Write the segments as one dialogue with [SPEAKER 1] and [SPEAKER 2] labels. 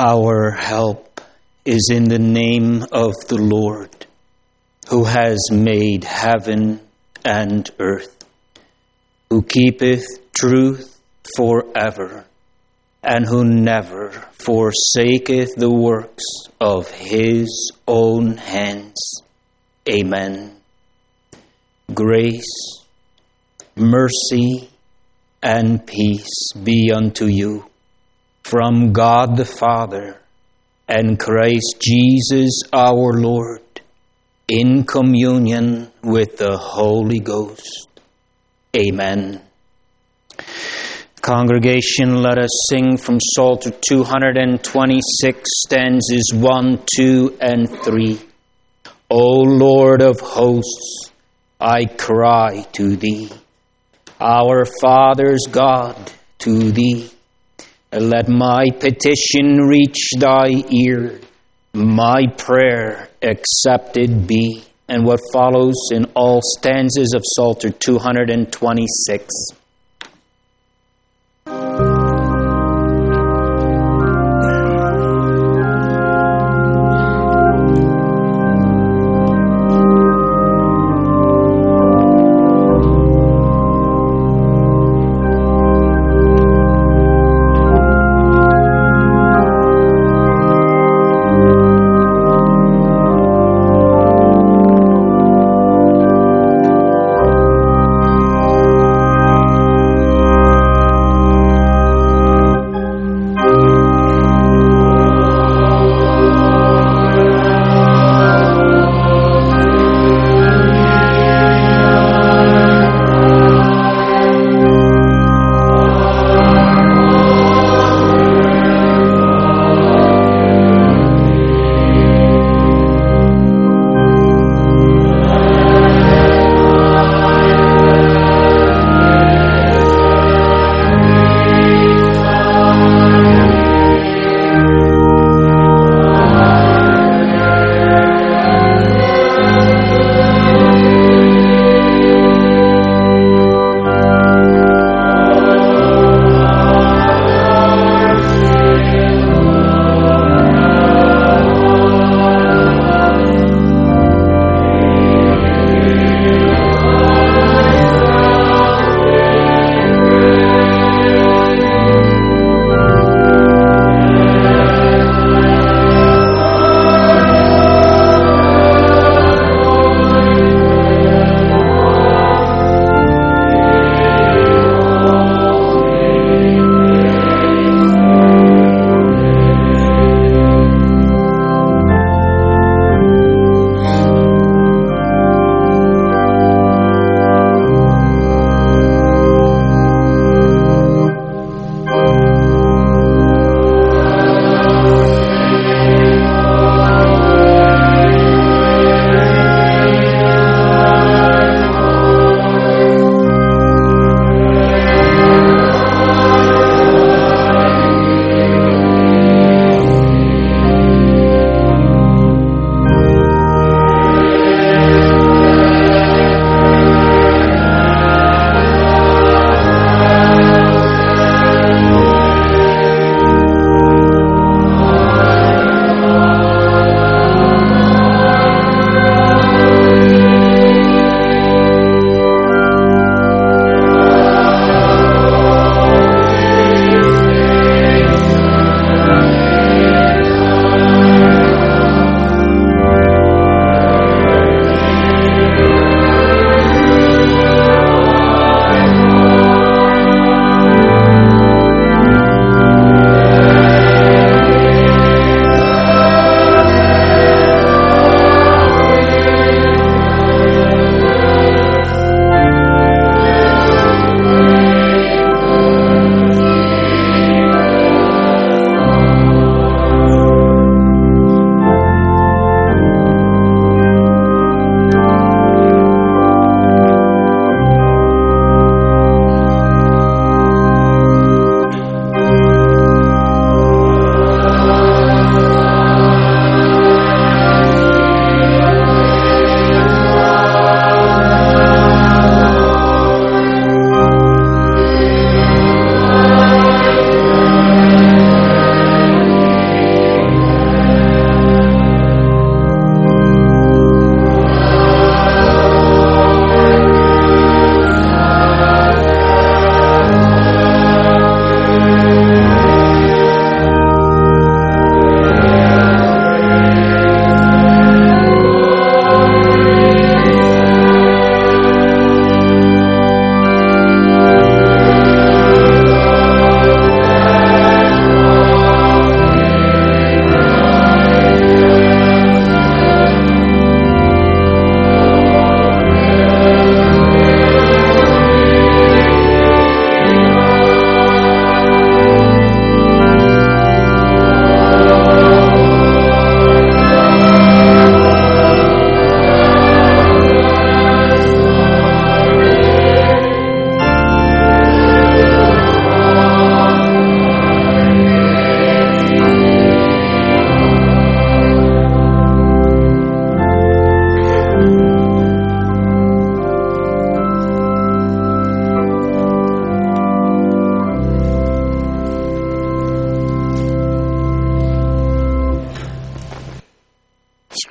[SPEAKER 1] Our help is in the name of the Lord, who has made heaven and earth, who keepeth truth forever, and who never forsaketh the works of his own hands. Amen. Grace, mercy, and peace be unto you from God the Father and Christ Jesus our Lord, in communion with the Holy Ghost. Amen. Congregation, let us sing from Psalter 226, stanzas 1, 2, and 3. O Lord of hosts, I cry to thee. Our fathers' God, to thee. Let my petition reach thy ear, my prayer accepted be. And what follows in all stanzas of Psalter 226.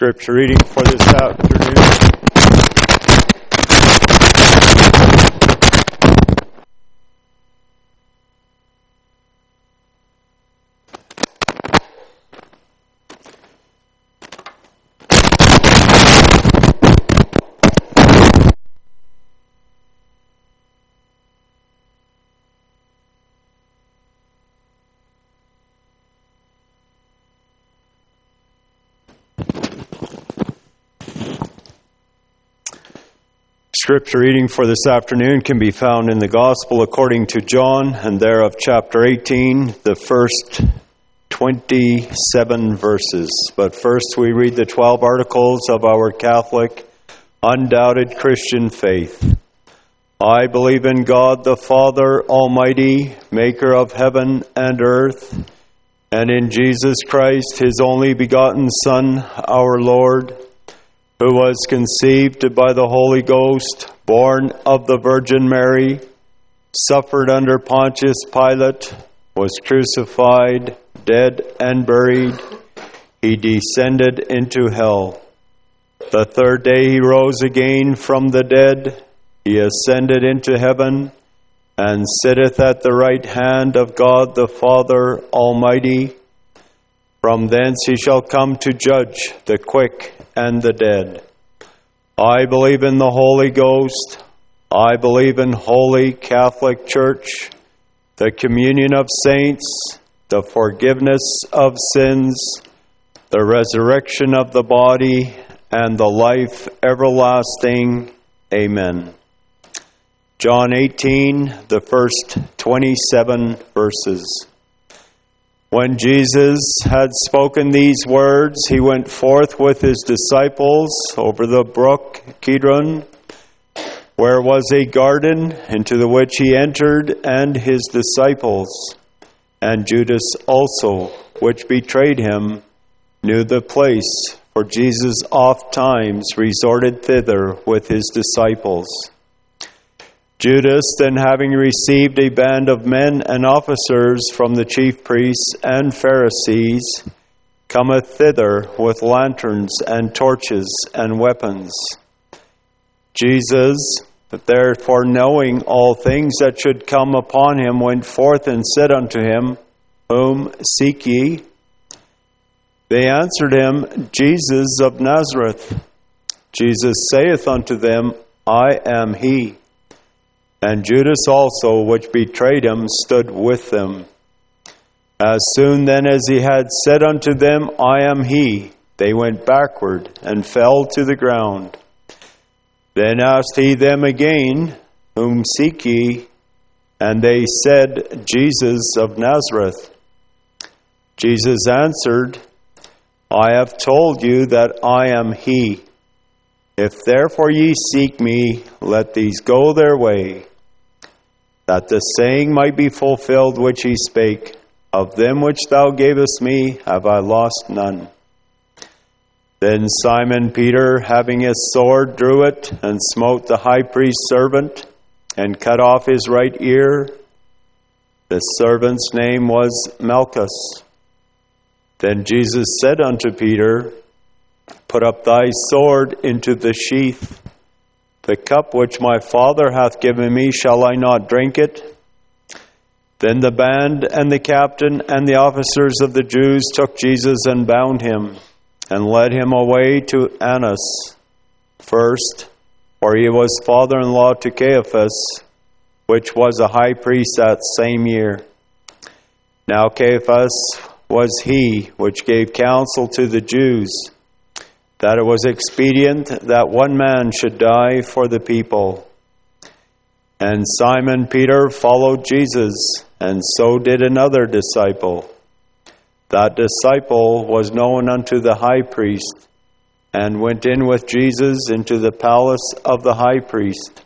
[SPEAKER 2] Scripture reading for this afternoon. Scripture reading for this afternoon can be found in the Gospel according to John, and thereof chapter 18, the first 27 verses. But first we read the 12 articles of our Catholic, undoubted Christian faith. I believe in God the Father Almighty, maker of heaven and earth, and in Jesus Christ, his only begotten Son, our Lord, who was conceived by the Holy Ghost, born of the Virgin Mary, suffered under Pontius Pilate, was crucified, dead and buried. He descended into hell. The third day he rose again from the dead. He ascended into heaven and sitteth at the right hand of God the Father Almighty. From thence he shall come to judge the quick and the dead. I believe in the Holy Ghost. I believe in Holy Catholic Church, the communion of saints, the forgiveness of sins, the resurrection of the body, and the life everlasting. Amen. John 18, the first 27 verses. When Jesus had spoken these words, he went forth with his disciples over the brook Kidron, where was a garden, into the which he entered, and his disciples. And Judas also, which betrayed him, knew the place, for Jesus oft times resorted thither with his disciples. Judas, then having received a band of men and officers from the chief priests and Pharisees, cometh thither with lanterns and torches and weapons. Jesus, therefore knowing all things that should come upon him, went forth and said unto him, Whom seek ye? They answered him, Jesus of Nazareth. Jesus saith unto them, I am he. And Judas also, which betrayed him, stood with them. As soon then as he had said unto them, I am he, they went backward and fell to the ground. Then asked he them again, Whom seek ye? And they said, Jesus of Nazareth. Jesus answered, I have told you that I am he. If therefore ye seek me, let these go their way, that the saying might be fulfilled which he spake, Of them which thou gavest me have I lost none. Then Simon Peter, having his sword, drew it, and smote the high priest's servant, and cut off his right ear. The servant's name was Malchus. Then Jesus said unto Peter, Put up thy sword into the sheath. The cup which my Father hath given me, shall I not drink it? Then the band and the captain and the officers of the Jews took Jesus and bound him, and led him away to Annas first, for he was father-in-law to Caiaphas, which was a high priest that same year. Now Caiaphas was he which gave counsel to the Jews, that it was expedient that one man should die for the people. And Simon Peter followed Jesus, and so did another disciple. That disciple was known unto the high priest, and went in with Jesus into the palace of the high priest.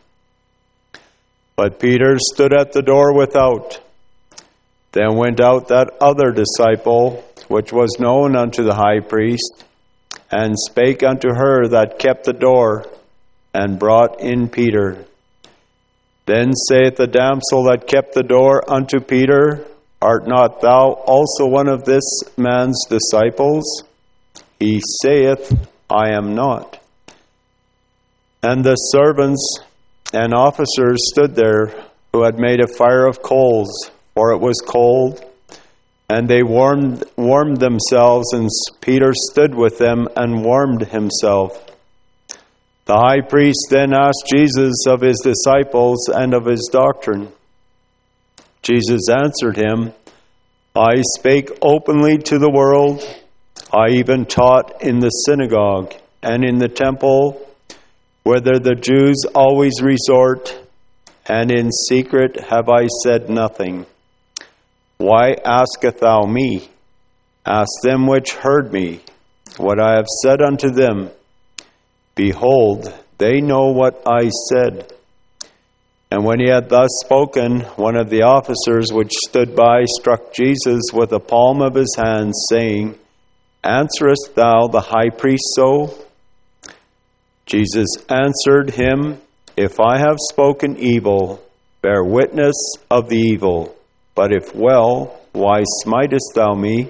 [SPEAKER 2] But Peter stood at the door without. Then went out that other disciple, which was known unto the high priest, and spake unto her that kept the door, and brought in Peter. Then saith the damsel that kept the door unto Peter, Art not thou also one of this man's disciples? He saith, I am not. And the servants and officers stood there, who had made a fire of coals, for it was cold, and they warmed themselves, and Peter stood with them and warmed himself. The high priest then asked Jesus of his disciples and of his doctrine. Jesus answered him, I spake openly to the world. I even taught in the synagogue and in the temple, whither the Jews always resort, and in secret have I said nothing. Why askest thou me? Ask them which heard me, what I have said unto them. Behold, they know what I said. And when he had thus spoken, one of the officers which stood by struck Jesus with the palm of his hand, saying, Answerest thou the high priest so? Jesus answered him, If I have spoken evil, bear witness of the evil. But if well, why smitest thou me?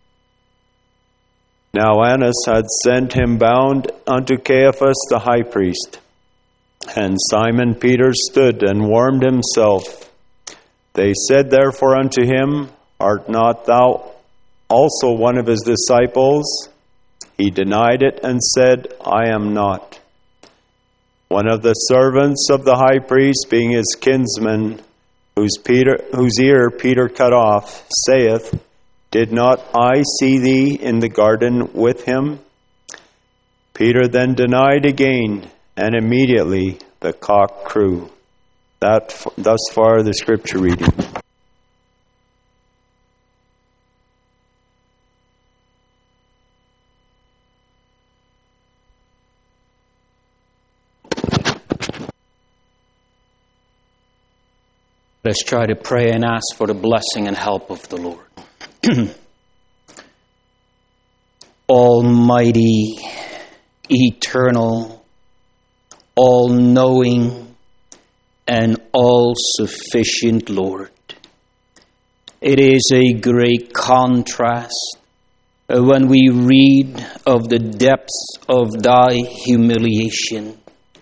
[SPEAKER 2] Now Annas had sent him bound unto Caiaphas the high priest. And Simon Peter stood and warmed himself. They said therefore unto him, Art not thou also one of his disciples? He denied it and said, I am not. One of the servants of the high priest, being his kinsman, whose ear Peter cut off, saith, Did not I see thee in the garden with him? Peter then denied again, and immediately the cock crew. Thus far the scripture reading.
[SPEAKER 1] Let's try to pray and ask for the blessing and help of the Lord. Almighty, eternal, all-knowing, and all-sufficient Lord. It is a great contrast when we read of the depths of thy humiliation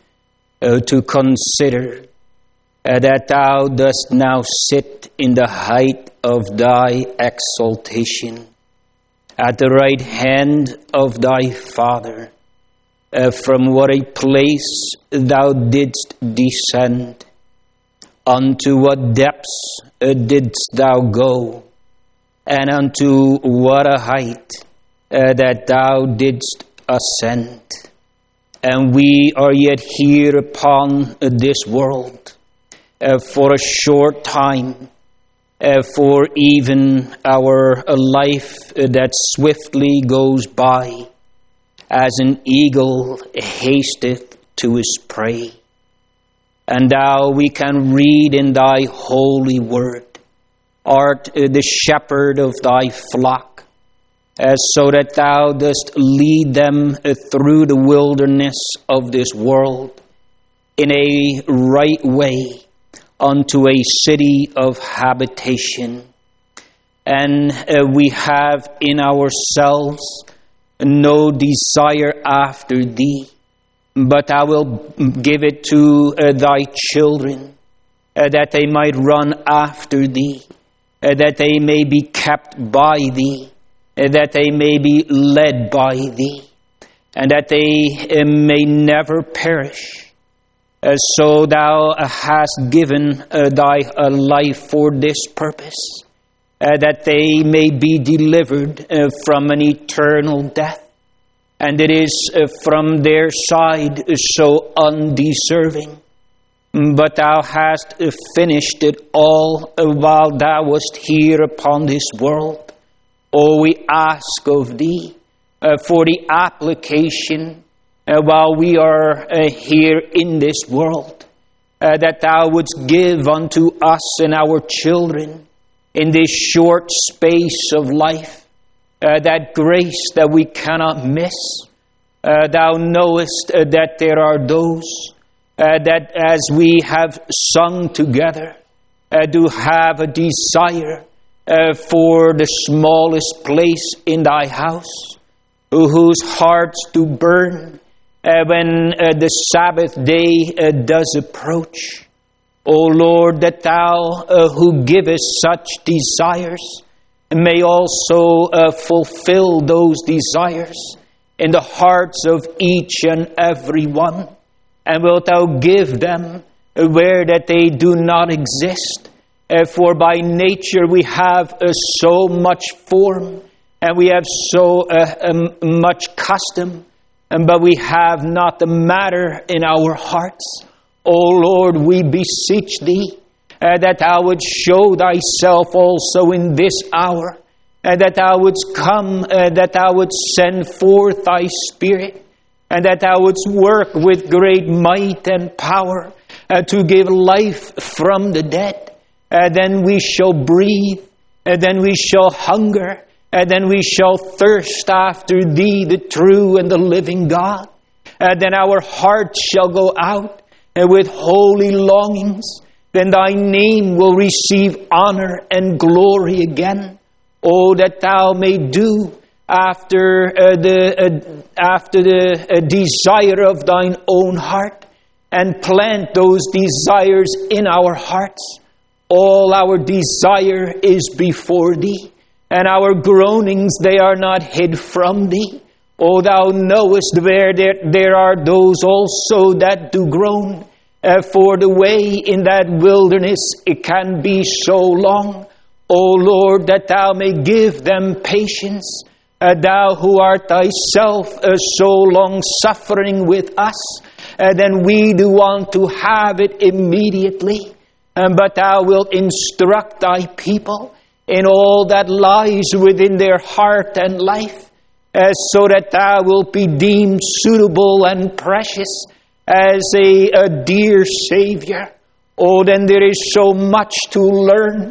[SPEAKER 1] to consider that thou dost now sit in the height of thy exaltation at the right hand of thy Father, from what a place thou didst descend, unto what depths didst thou go, and unto what a height that thou didst ascend. And we are yet here upon this world, for a short time, for even our life that swiftly goes by, as an eagle hasteth to his prey. And thou, we can read in thy holy word, art the shepherd of thy flock, so that thou dost lead them through the wilderness of this world in a right way, unto a city of habitation. And we have in ourselves no desire after thee, but I will give it to thy children, that they might run after thee, that they may be kept by thee, that they may be led by thee, and that they may never perish. So thou hast given thy life for this purpose, that they may be delivered from an eternal death. And it is from their side so undeserving. But thou hast finished it all while thou wast here upon this world. Oh, we ask of thee for the application while we are here in this world, that thou wouldst give unto us and our children in this short space of life, that grace that we cannot miss. Thou knowest that there are those that, as we have sung together, do have a desire for the smallest place in thy house. whose hearts do burn when the Sabbath day does approach. O Lord, that Thou who givest such desires may also fulfill those desires in the hearts of each and every one. And wilt Thou give them where that they do not exist? For by nature we have so much form, and we have so much custom, but we have not the matter in our hearts. O Lord, we beseech Thee that Thou wouldst show Thyself also in this hour, that Thou wouldst come, that Thou wouldst send forth Thy Spirit, and that Thou wouldst work with great might and power to give life from the dead. Then we shall breathe, then we shall hunger, and then we shall thirst after Thee, the true and the living God. Then our hearts shall go out with holy longings. Then Thy name will receive honor and glory again. Oh, that Thou may do after the desire of Thine own heart, and plant those desires in our hearts. All our desire is before Thee, and our groanings, they are not hid from Thee. O Thou knowest where there are those also that do groan, for the way in that wilderness it can be so long. O Lord, that Thou may give them patience, Thou who art Thyself so long suffering with us, then we do want to have it immediately. But Thou wilt instruct Thy people in all that lies within their heart and life, so that Thou wilt be deemed suitable and precious as a dear Savior. Oh, then there is so much to learn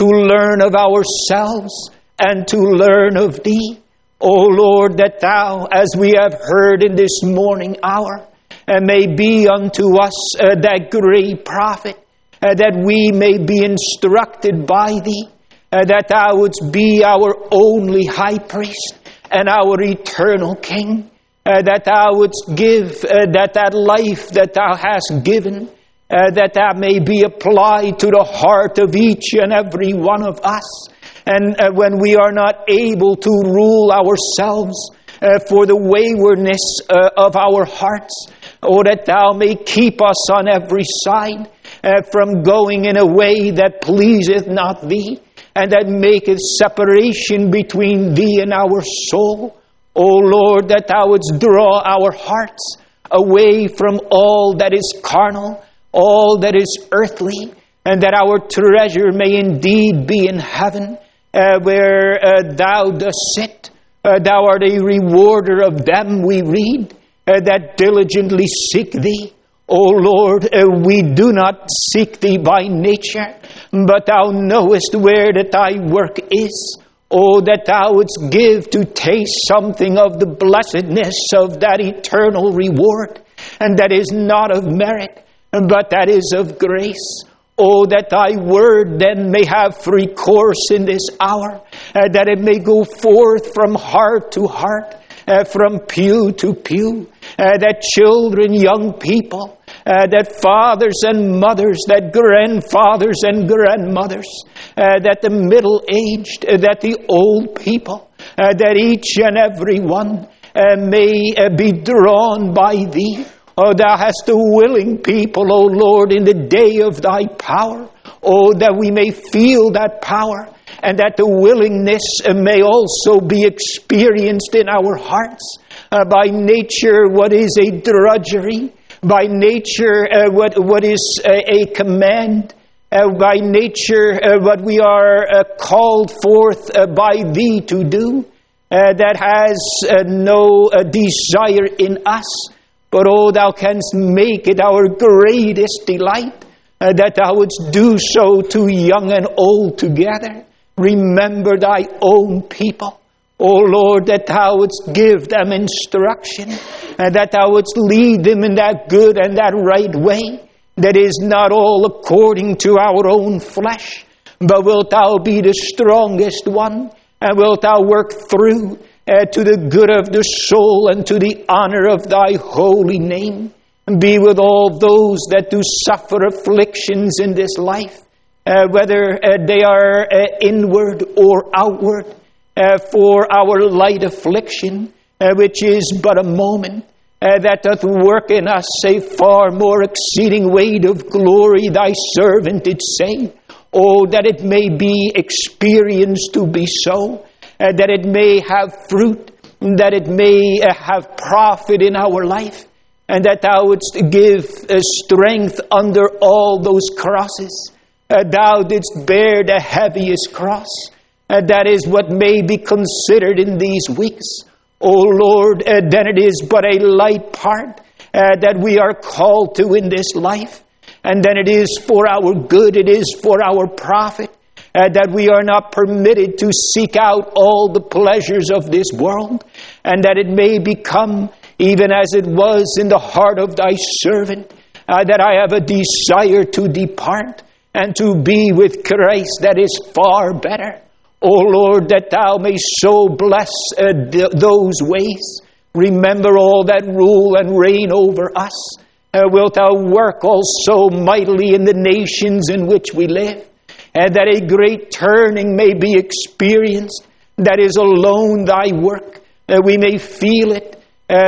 [SPEAKER 1] of ourselves and to learn of Thee. O Lord, that Thou, as we have heard in this morning hour, may be unto us that great prophet, that we may be instructed by Thee, that Thou wouldst be our only high priest and our eternal King, that Thou wouldst give that life that Thou hast given, that may be applied to the heart of each and every one of us. And when we are not able to rule ourselves for the waywardness of our hearts, oh, that Thou may keep us on every side from going in a way that pleaseth not Thee, and that maketh separation between Thee and our soul. O Lord, that Thou wouldst draw our hearts away from all that is carnal, all that is earthly, and that our treasure may indeed be in heaven, where Thou dost sit. Thou art a rewarder of them, we read, that diligently seek Thee. O Lord, we do not seek Thee by nature, but Thou knowest where that Thy work is. Oh, that Thou wouldst give to taste something of the blessedness of that eternal reward, and that is not of merit, but that is of grace. Oh, that Thy word then may have free course in this hour, that it may go forth from heart to heart, from pew to pew, that children, young people, that fathers and mothers, that grandfathers and grandmothers, that the middle-aged, that the old people, that each and every one may be drawn by Thee. Oh, Thou hast a willing people, O Lord, in the day of Thy power. Oh, that we may feel that power, and that the willingness may also be experienced in our hearts. By nature, what is a drudgery? By nature, what is a command? By nature, what we are called forth by Thee to do, that has no desire in us. But, oh, Thou canst make it our greatest delight, that Thou wouldst do so to young and old together. Remember Thy own people. O Lord, that Thou wouldst give them instruction, and that Thou wouldst lead them in that good and that right way, that is not all according to our own flesh, but wilt Thou be the strongest one, and wilt Thou work through to the good of the soul and to the honor of thy holy name. Be with all those that do suffer afflictions in this life, whether they are inward or outward, for our light affliction, which is but a moment, that doth work in us a far more exceeding weight of glory, thy servant did say. Oh, that it may be experienced to be so, that it may have fruit, that it may have profit in our life, and that thou wouldst give strength under all those crosses. Thou didst bear the heaviest cross. That is what may be considered in these weeks. O Lord, then it is but a light part that we are called to in this life. And then it is for our good, it is for our profit, that we are not permitted to seek out all the pleasures of this world, and that it may become, even as it was in the heart of thy servant, that I have a desire to depart and to be with Christ, that is far better. O Lord, that thou mayst so bless those ways. Remember all that rule and reign over us. Wilt thou work also mightily in the nations in which we live, and that a great turning may be experienced, that is alone thy work, that we may feel it,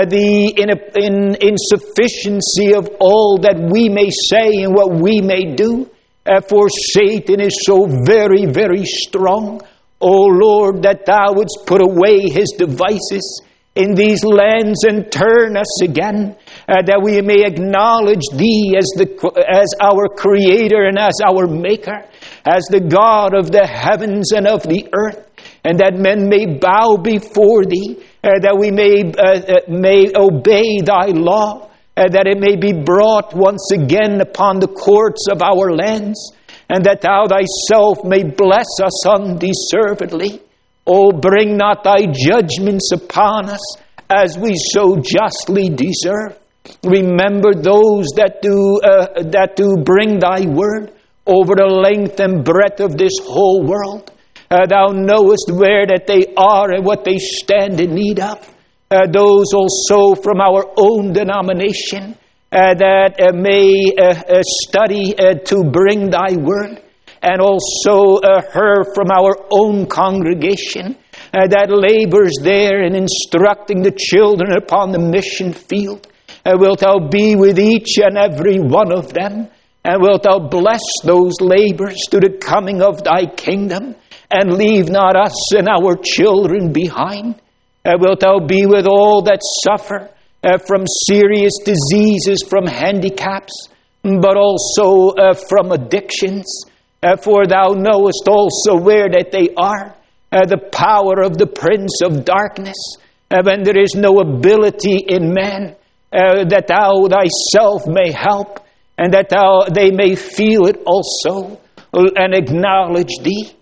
[SPEAKER 1] the insufficiency of all that we may say and what we may do, for Satan is so very, very strong. O Lord, that thou wouldst put away his devices in these lands and turn us again, that we may acknowledge thee as our creator and as our maker, as the God of the heavens and of the earth, and that men may bow before thee, that we may obey thy law, that it may be brought once again upon the courts of our lands, and that thou thyself may bless us undeservedly. O bring not thy judgments upon us as we so justly deserve. Remember those that do bring thy word over the length and breadth of this whole world. Thou knowest where that they are and what they stand in need of. Those also from our own denomination that may study to bring thy word, and also her from our own congregation that labors there in instructing the children upon the mission field. Wilt thou be with each and every one of them, and wilt thou bless those labors to the coming of thy kingdom, and leave not us and our children behind. Wilt thou be with all that suffer from serious diseases, from handicaps, but also from addictions. For thou knowest also where that they are, the power of the prince of darkness, when there is no ability in man, that thou thyself may help, and that they may feel it also, and acknowledge thee.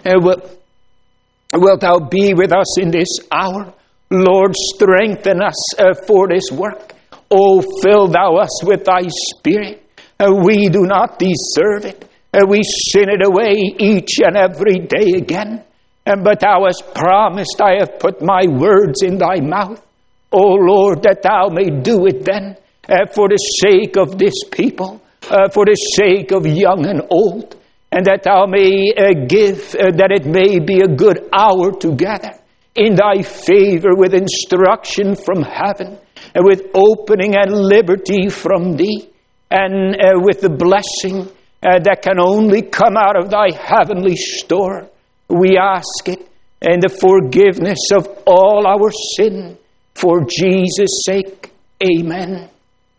[SPEAKER 1] Wilt thou be with us in this hour? Lord, strengthen us for this work. Oh, fill thou us with thy Spirit. We do not deserve it. We sin it away each and every day again. But thou hast promised, I have put my words in thy mouth. O Lord, that thou may do it then, for the sake of this people, for the sake of young and old, and that thou may give, that it may be a good hour together in thy favor, with instruction from heaven, and with opening and liberty from thee, and with the blessing that can only come out of thy heavenly store. We ask it in the forgiveness of all our sin, for Jesus' sake. Amen.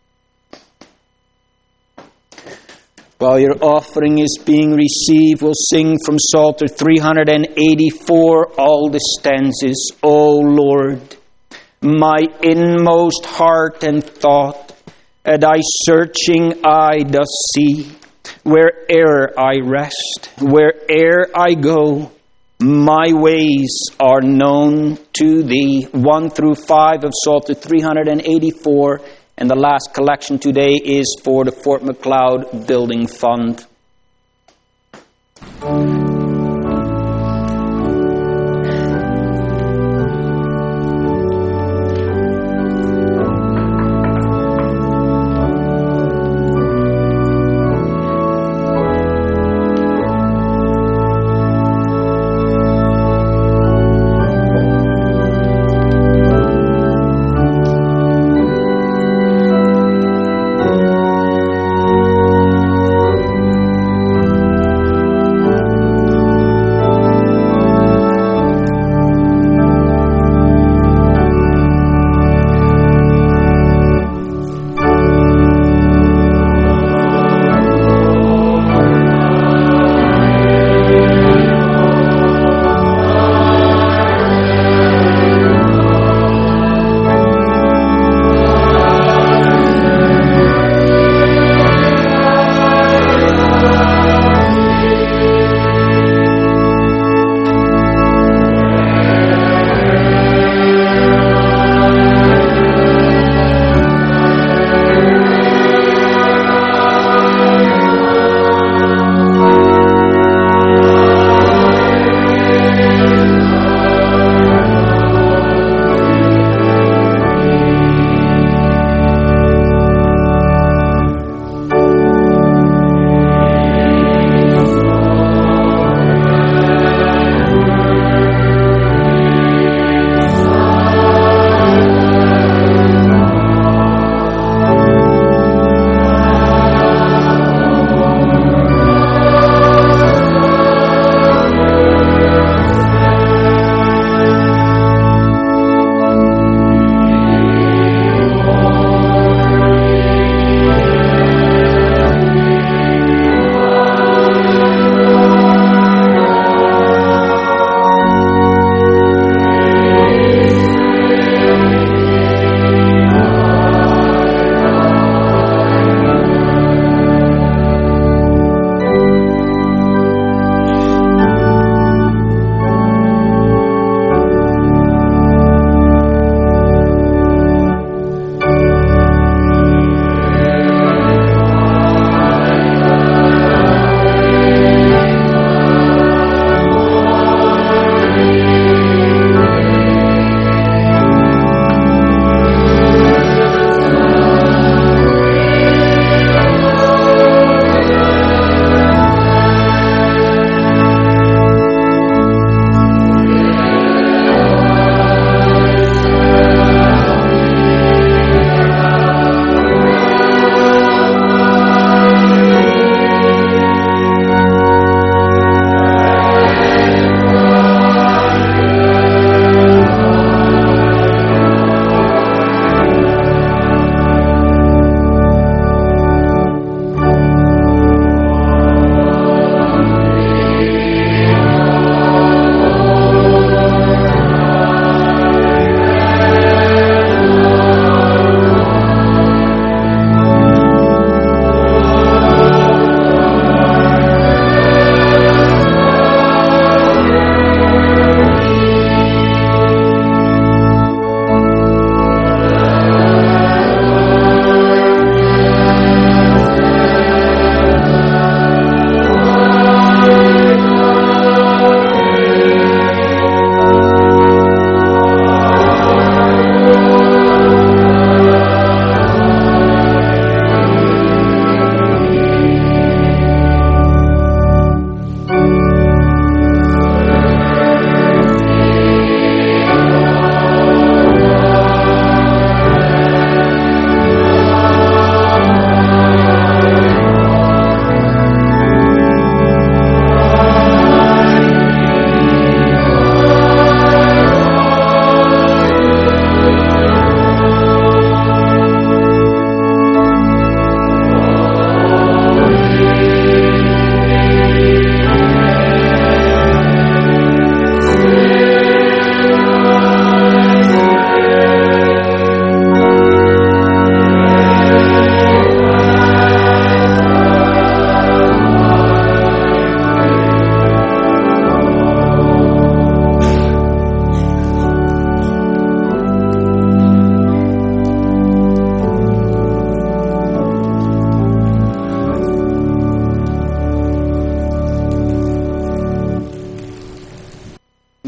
[SPEAKER 1] While your offering is being received, we'll sing from Psalter 384, all the stanzas. O Lord, my inmost heart and thought, thy searching eye doth see. Where'er I rest, where'er I go, my ways are known to thee. 1 through 5 of Psalter 384. And the last collection today is for the Fort McLeod Building Fund.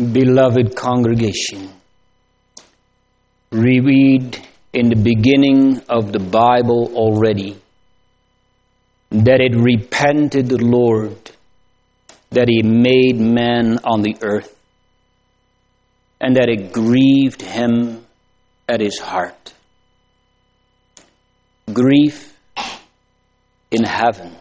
[SPEAKER 1] Beloved congregation, we read in the beginning of the Bible already that it repented the Lord that He made man on the earth, and that it grieved Him at His heart. Grief in heaven.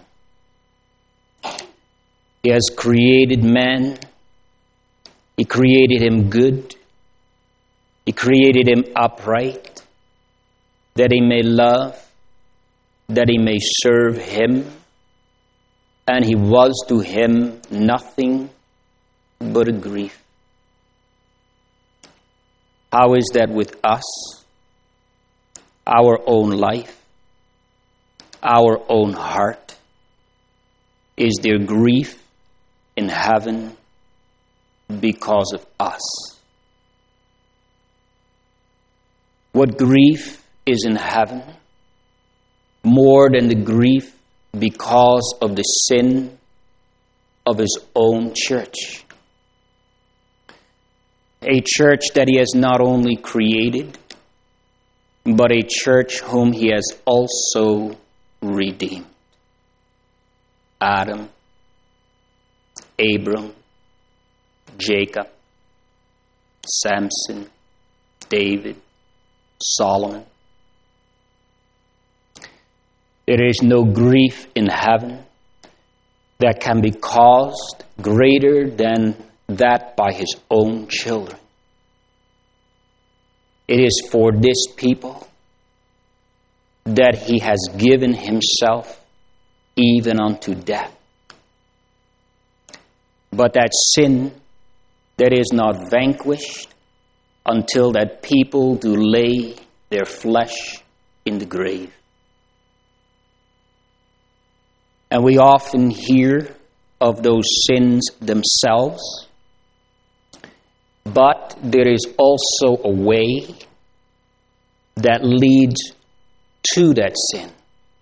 [SPEAKER 1] He has created man. He created him good. He created him upright, that he may love, that he may serve Him. And he was to him nothing but a grief. How is that with us? Our own life, our own heart. Is there grief in heaven because of us? What grief is in heaven more than the grief because of the sin of His own church? A church that He has not only created, but a church whom He has also redeemed. Adam, Abram, Jacob, Samson, David, Solomon. There is no grief in heaven that can be caused greater than that by His own children. It is for this people that He has given Himself even unto death. But that sin that is not vanquished until that people do lay their flesh in the grave. And we often hear of those sins themselves, but there is also a way that leads to that sin,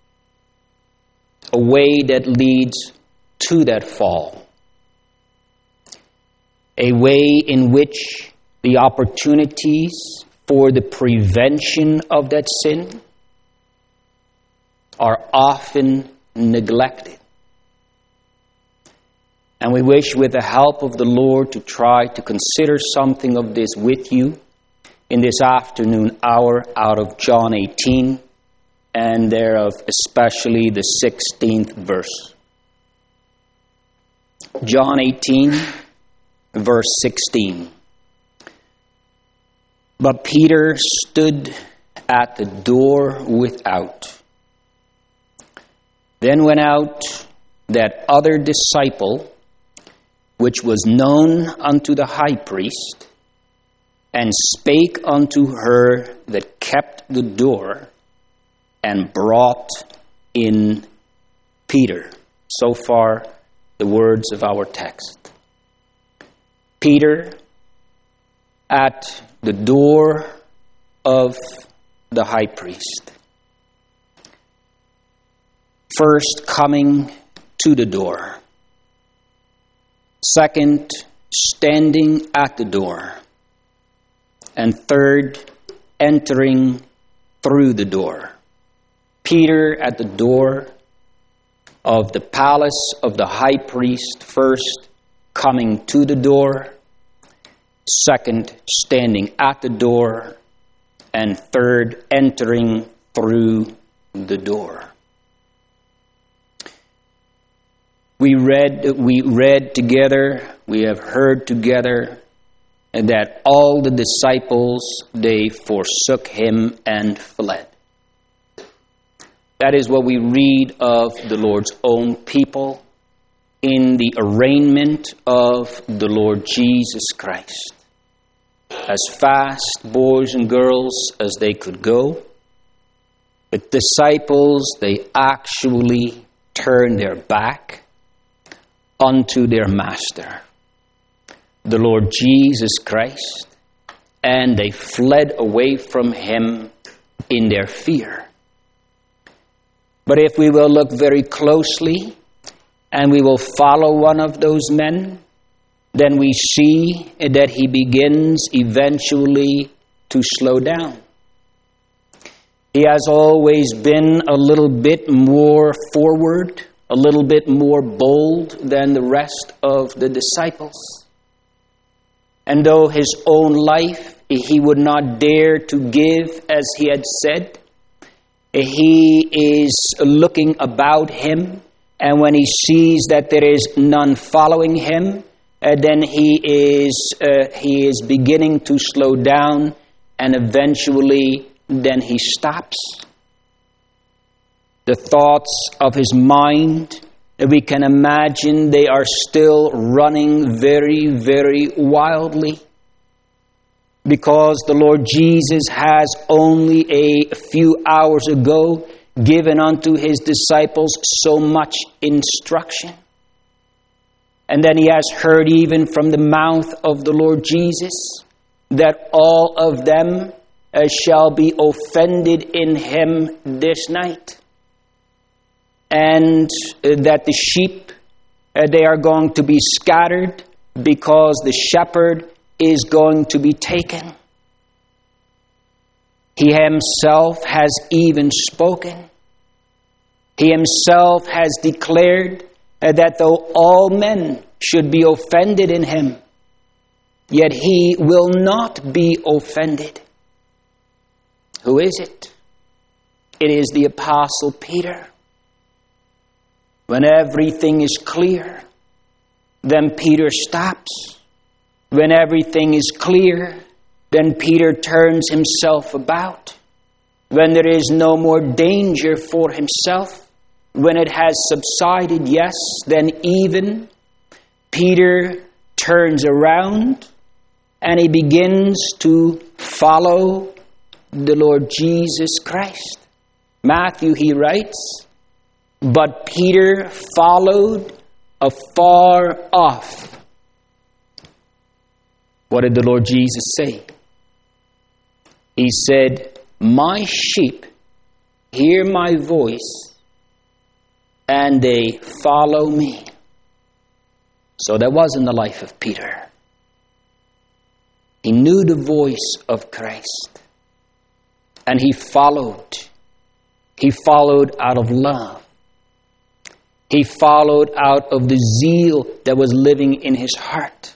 [SPEAKER 1] a way that leads to that fall, a way in which the opportunities for the prevention of that sin are often neglected. And we wish, with the help of the Lord, to try to consider something of this with you in this afternoon hour out of John 18, and thereof especially the 16th verse. John 18, verse 16. But Peter stood at the door without. Then went out that other disciple, which was known unto the high priest, and spake unto her that kept the door, and brought in Peter. So far, the words of our text. Peter at the door of the high priest. First, coming to the door. Second, standing at the door. And third, entering through the door. Peter at the door of the palace of the high priest, first coming to the door, second standing at the door, and third entering through the door. We read together, we have heard together, and that all the disciples, they forsook Him and fled. That is what we read of the Lord's own people in the arraignment of the Lord Jesus Christ. As fast, boys and girls, as they could go, the disciples, they actually turned their back unto their master, the Lord Jesus Christ, and they fled away from Him in their fear. But if we will look very closely, and we will follow one of those men, then we see that he begins eventually to slow down. He has always been a little bit more forward, a little bit more bold than the rest of the disciples. And though his own life he would not dare to give as he had said, he is looking about him, and when he sees that there is none following him, then he is beginning to slow down, and eventually then he stops. The thoughts of his mind, we can imagine they are still running very, very wildly, because the Lord Jesus has only a few hours ago given unto his disciples so much instruction. And then he has heard even from the mouth of the Lord Jesus that all of them shall be offended in him this night. And that the sheep, they are going to be scattered because the shepherd is going to be taken. He himself has even spoken. He himself has declared that though all men should be offended in him, yet he will not be offended. Who is it? It is the Apostle Peter. When everything is clear, then Peter stops. When everything is clear, then Peter turns himself about. When there is no more danger for himself, when it has subsided, yes, then even Peter turns around and he begins to follow the Lord Jesus Christ. Matthew, he writes, but Peter followed afar off. What did the Lord Jesus say? He said, my sheep hear my voice and they follow me. So that wasn't the life of Peter. He knew the voice of Christ and he followed. He followed out of love. He followed out of the zeal that was living in his heart.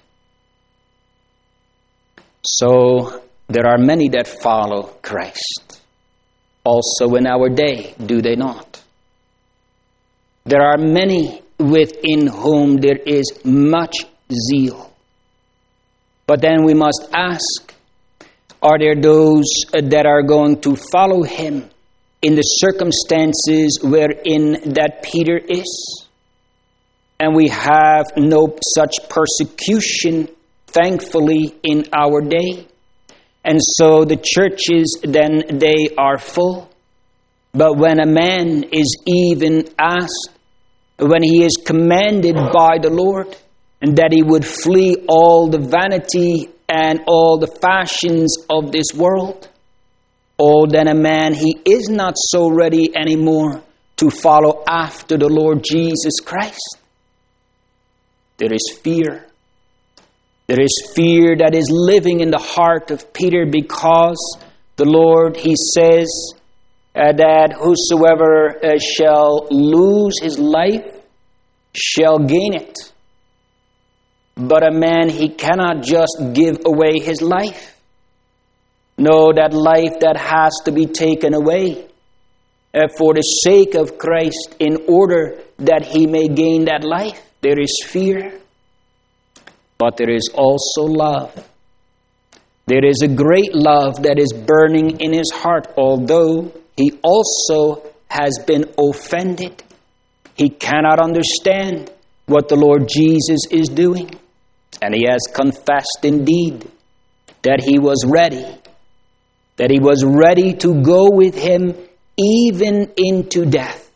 [SPEAKER 1] So there are many that follow Christ, also in our day, do they not? There are many within whom there is much zeal. But then we must ask, are there those that are going to follow him in the circumstances wherein that Peter is? And we have no such persecution, thankfully, in our day. And so the churches, then, they are full. But when a man is even asked, when he is commanded by the Lord, and that he would flee all the vanity and all the fashions of this world, oh, then a man, he is not so ready anymore to follow after the Lord Jesus Christ. There is fear. There is fear that is living in the heart of Peter, because the Lord, he says that whosoever shall lose his life shall gain it. But a man, he cannot just give away his life. No, that life that has to be taken away for the sake of Christ, in order that he may gain that life. There is fear. But there is also love. There is a great love that is burning in his heart, although he also has been offended. He cannot understand what the Lord Jesus is doing. And he has confessed indeed that he was ready. That he was ready to go with him even into death.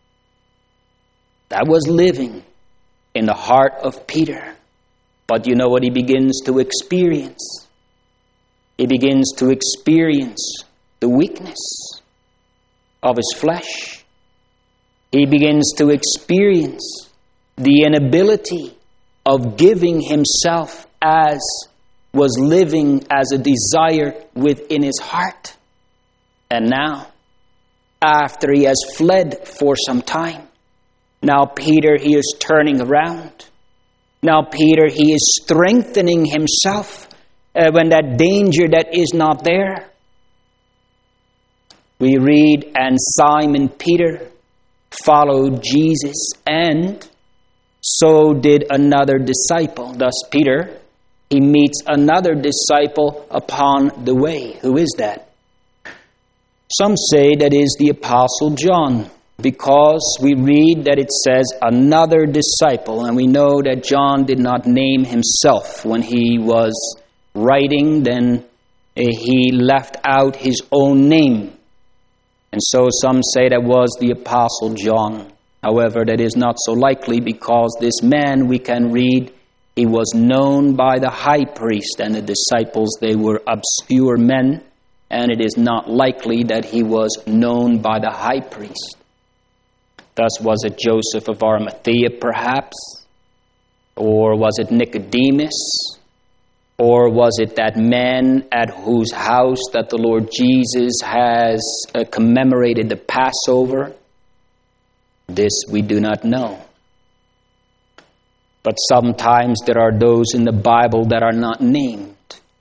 [SPEAKER 1] That was living in the heart of Peter. But you know what he begins to experience? He begins to experience the weakness of his flesh. He begins to experience the inability of giving himself as was living as a desire within his heart. And now, after he has fled for some time, now Peter, he is turning around. Now Peter, he is strengthening himself when that danger that is not there. We read, and Simon Peter followed Jesus, and so did another disciple. Thus Peter, he meets another disciple upon the way. Who is that? Some say that is the Apostle John, because we read that it says another disciple, and we know that John did not name himself when he was writing. Then he left out his own name. And so some say that was the Apostle John. However, that is not so likely, because this man, we can read, he was known by the high priest, and the disciples, they were obscure men, and it is not likely that he was known by the high priest. Thus, was it Joseph of Arimathea, perhaps? Or was it Nicodemus? Or was it that man at whose house that the Lord Jesus has commemorated the Passover? This we do not know. But sometimes there are those in the Bible that are not named.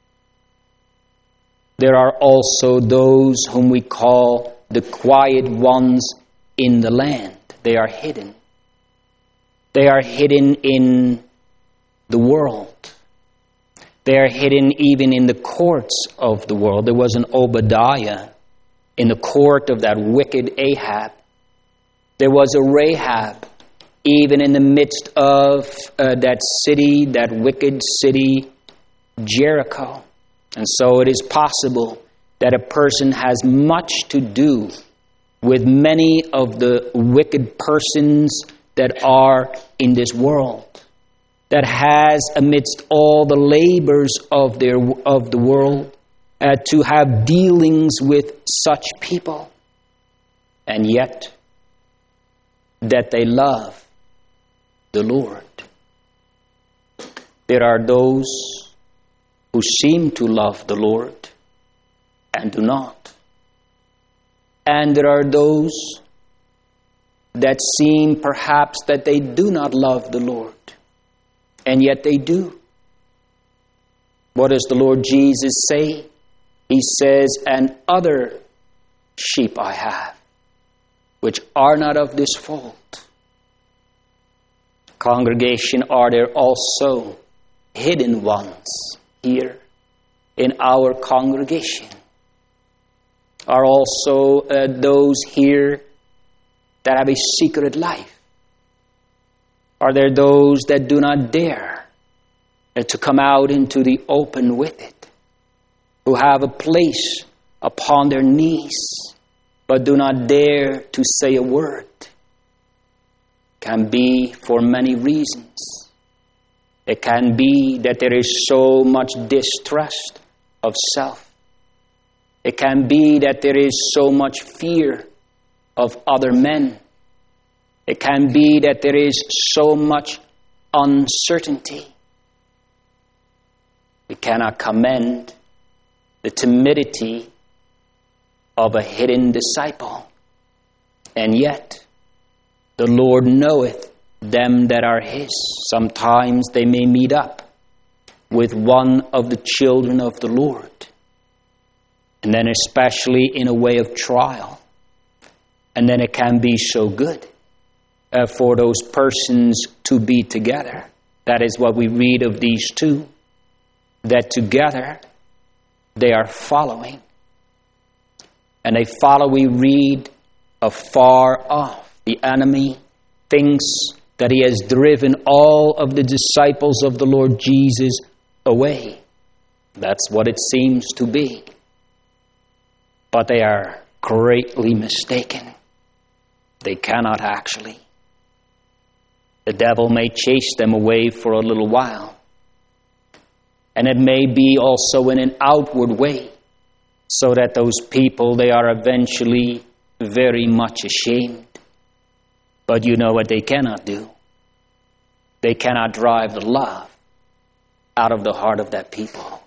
[SPEAKER 1] There are also those whom we call the quiet ones in the land. They are hidden. They are hidden in the world. They are hidden even in the courts of the world. There was an Obadiah in the court of that wicked Ahab. There was a Rahab even in the midst of that city, that wicked city, Jericho. And so it is possible that a person has much to do with many of the wicked persons that are in this world, that has, amidst all the labors of the world, to have dealings with such people, and yet that they love the Lord. There are those who seem to love the Lord and do not. And there are those that seem perhaps that they do not love the Lord, and yet they do. What does the Lord Jesus say? He says, "And other sheep I have, which are not of this fold." Congregation, are there also hidden ones here in our congregation? Are also those here that have a secret life? Are there those that do not dare to come out into the open with it, who have a place upon their knees but do not dare to say a word? Can be for many reasons. It can be that there is so much distrust of self. It can be that there is so much fear of other men. It can be that there is so much uncertainty. We cannot commend the timidity of a hidden disciple. And yet, the Lord knoweth them that are His. Sometimes they may meet up with one of the children of the Lord. And then especially in a way of trial. And then it can be so good for those persons to be together. That is what we read of these two. That together they are following. And they follow, we read, afar off. The enemy thinks that he has driven all of the disciples of the Lord Jesus away. That's what it seems to be. But they are greatly mistaken. They cannot actually. The devil may chase them away for a little while. And it may be also in an outward way, so that those people, they are eventually very much ashamed. But you know what they cannot do? they cannot drive the love out of the heart of that people.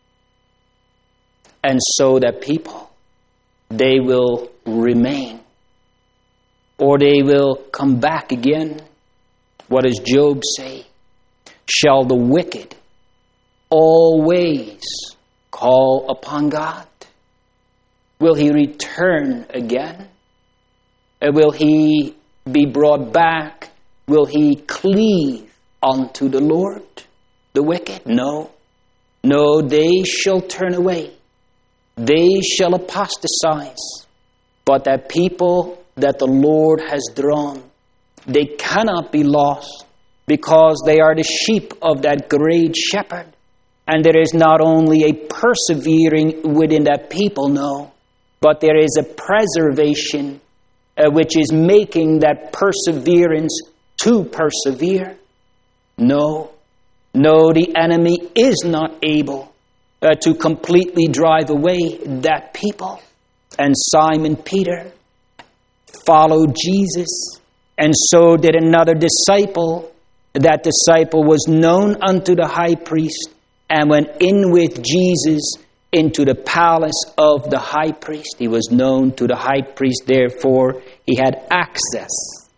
[SPEAKER 1] And so that people, they will remain, or they will come back again. What does Job say? Shall the wicked always call upon God? Will he return again? Will he be brought back? Will he cleave unto the Lord? The wicked? No. No, they shall turn away. They shall apostatize. But that people that the Lord has drawn, they cannot be lost, because they are the sheep of that great shepherd. And there is not only a persevering within that people, no, but there is a preservation which is making that perseverance to persevere. No, the enemy is not able to completely drive away that people. And Simon Peter followed Jesus, and so did another disciple. That disciple was known unto the high priest, and went in with Jesus into the palace of the high priest. He was known to the high priest, therefore he had access.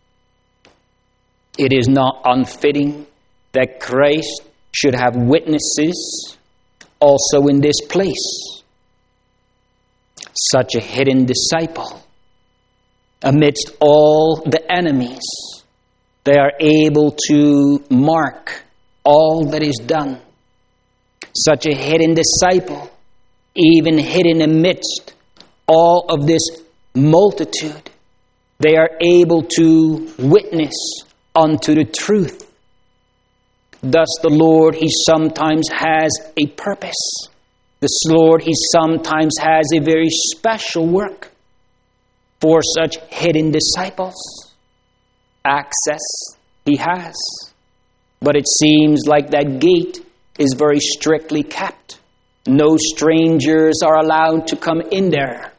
[SPEAKER 1] It is not unfitting that Christ should have witnesses also in this place. Such a hidden disciple, amidst all the enemies, they are able to mark all that is done. Such a hidden disciple, even hidden amidst all of this multitude, they are able to witness unto the truth. Thus the Lord, he sometimes has a purpose. The Lord, he sometimes has a very special work for such hidden disciples. Access he has. But it seems like that gate is very strictly kept. No strangers are allowed to come in there.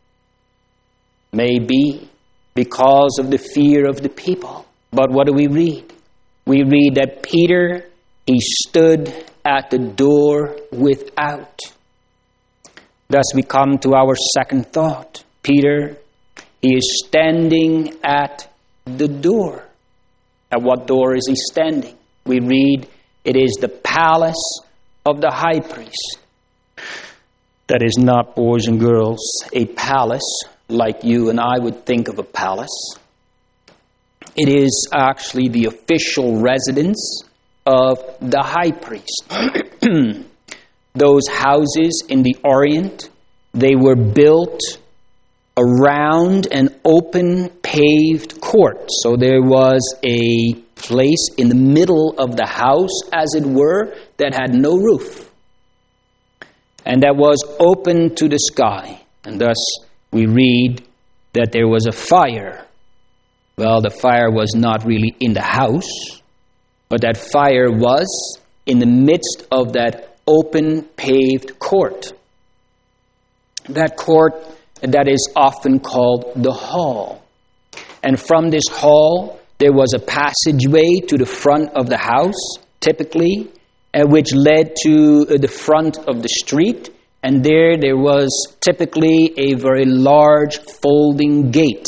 [SPEAKER 1] Maybe because of the fear of the people. But what do we read? We read that Peter, he stood at the door without. Thus we come to our second thought. Peter, he is standing at the door. At what door is he standing? We read, it is the palace of the high priest. That is not, boys and girls, a palace like you and I would think of a palace. It is actually the official residence of the high priest. Those houses in the Orient, they were built around an open paved court. So there was a place in the middle of the house, as it were, that had no roof. And that was open to the sky. And thus we read that there was a fire. Well, the fire was not really in the house, but that fire was in the midst of that open paved court. That court that is often called the hall. And from this hall, there was a passageway to the front of the house, typically, which led to the front of the street. And there was typically a very large folding gate.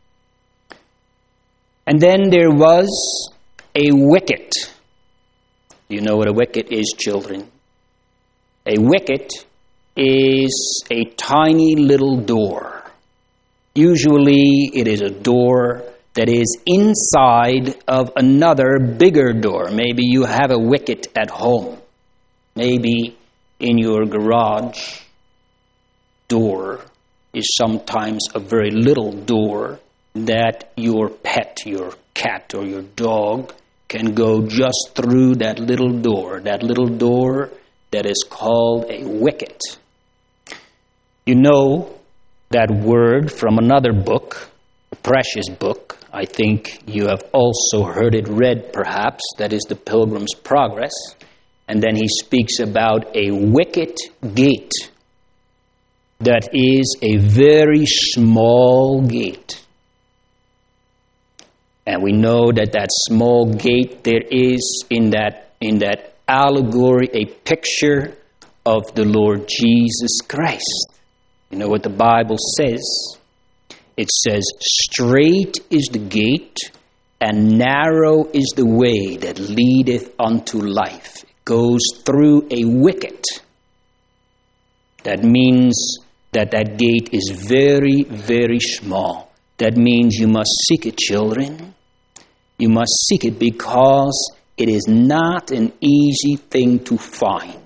[SPEAKER 1] And then there was a wicket. You know what a wicket is, children? A wicket is a tiny little door. Usually it is a door that is inside of another bigger door. Maybe you have a wicket at home. Maybe in your garage door is sometimes a very little door that your pet, your cat or your dog can go just through that little door that is called a wicket. You know that word from another book, a precious book. I think you have also heard it read perhaps. That is the Pilgrim's Progress. And then he speaks about a wicket gate. That is a very small gate. And we know that that small gate there is in that allegory a picture of the Lord Jesus Christ. You know what the Bible says? It says, "Straight is the gate, and narrow is the way that leadeth unto life." It goes through a wicket. That means that gate is very, very small. That means you must seek it, children. You must seek it because it is not an easy thing to find.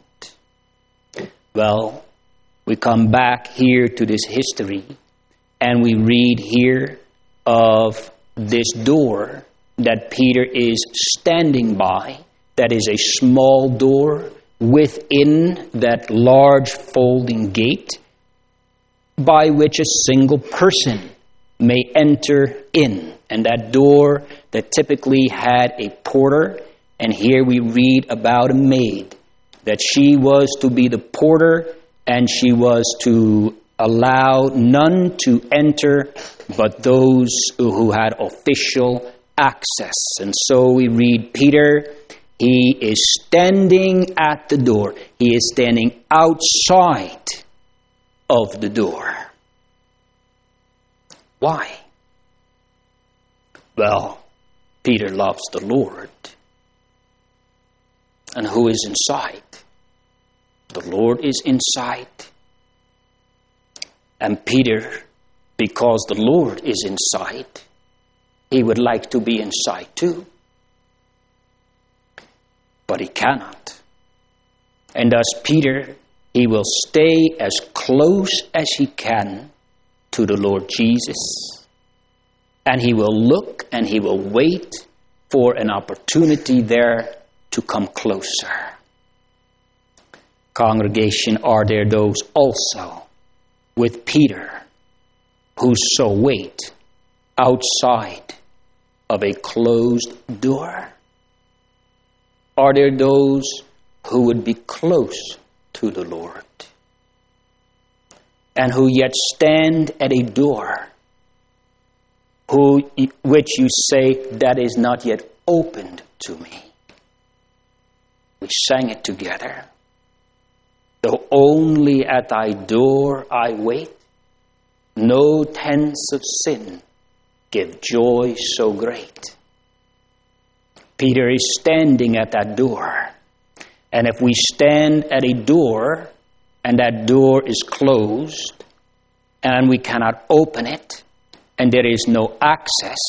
[SPEAKER 1] Well, we come back here to this history, and we read here of this door that Peter is standing by. That is a small door within that large folding gate by which a single person may enter in. And that door that typically had a porter, and here we read about a maid, that she was to be the porter, and she was to allow none to enter but those who had official access. And so we read Peter, he is standing at the door. He is standing outside of the door. Why? Well, Peter loves the Lord. And who is inside? The Lord is inside. And Peter, because the Lord is inside, he would like to be inside too. But he cannot. And thus Peter, he will stay as close as he can to the Lord Jesus. And he will look and he will wait for an opportunity there to come closer. Congregation, are there those also with Peter who so wait outside of a closed door? Are there those who would be close to the Lord and who yet stand at a door which you say, that is not yet opened to me? We sang it together. Though only at thy door I wait, no tents of sin give joy so great. Peter is standing at that door. And if we stand at a door and that door is closed and we cannot open it and there is no access,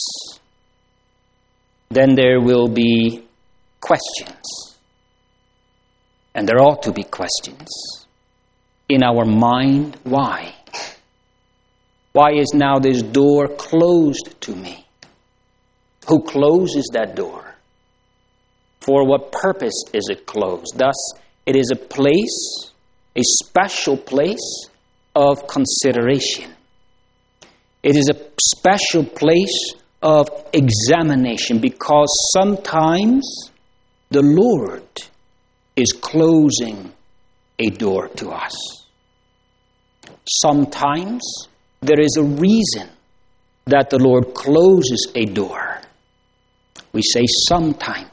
[SPEAKER 1] then there will be questions. And there ought to be questions in our mind. Why? Why is now this door closed to me? Who closes that door? For what purpose is it closed? Thus, it is a place, a special place of consideration. It is a special place of examination because sometimes the Lord is closing a door to us. Sometimes there is a reason that the Lord closes a door. We say sometimes,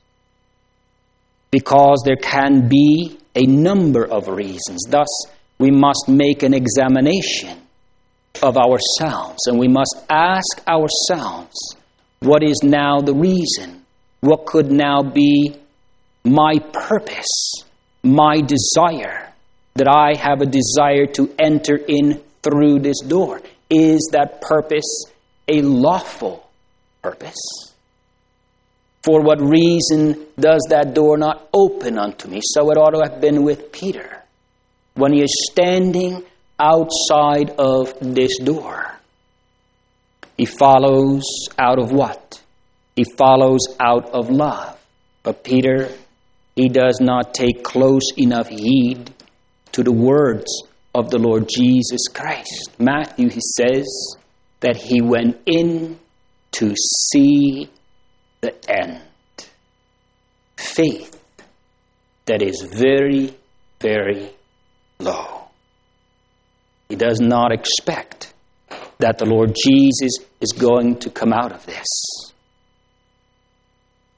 [SPEAKER 1] because there can be a number of reasons. Thus, we must make an examination of ourselves, and we must ask ourselves, what is now the reason? What could now be my purpose, my desire, that I have a desire to enter in through this door? Is that purpose a lawful purpose? For what reason does that door not open unto me? So it ought to have been with Peter when he is standing outside of this door. He follows out of what? He follows out of love. But Peter, he does not take close enough heed to the words of the Lord Jesus Christ. Matthew, he says that he went in to see the end. Faith that is very, very low. He does not expect that the Lord Jesus is going to come out of this.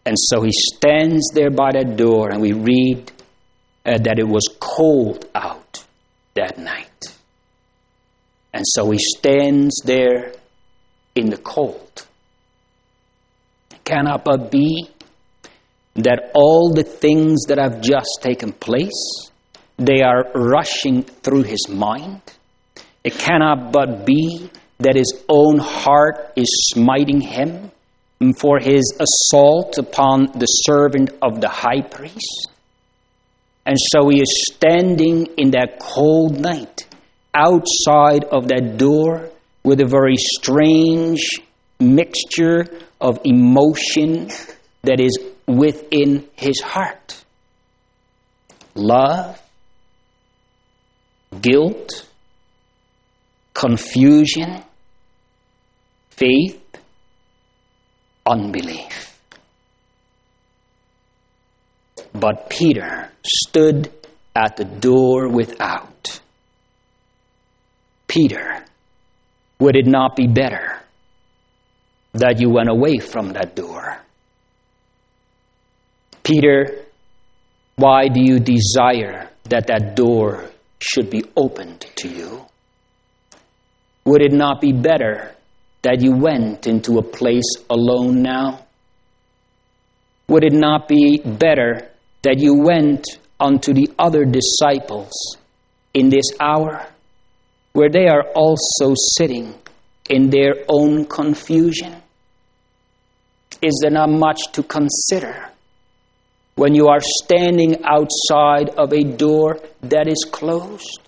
[SPEAKER 1] And so he stands there by that door, and we read that it was cold out that night. And so he stands there in the cold. It cannot but be that all the things that have just taken place, they are rushing through his mind. It cannot but be that his own heart is smiting him for his assault upon the servant of the high priest. And so he is standing in that cold night outside of that door with a very strange mixture of emotion that is within his heart. Love, guilt, confusion, faith, unbelief. But Peter stood at the door without. Peter, would it not be better that you went away from that door? Peter, why do you desire that that door should be opened to you? Would it not be better that you went into a place alone now? Would it not be better that you went unto the other disciples in this hour, where they are also sitting in their own confusion? Is there not much to consider when you are standing outside of a door that is closed?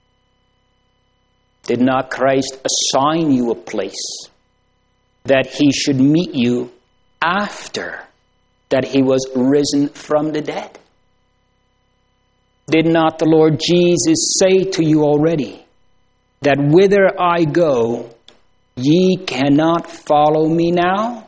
[SPEAKER 1] Did not Christ assign you a place that he should meet you after that he was risen from the dead? Did not the Lord Jesus say to you already that whither I go, ye cannot follow me now,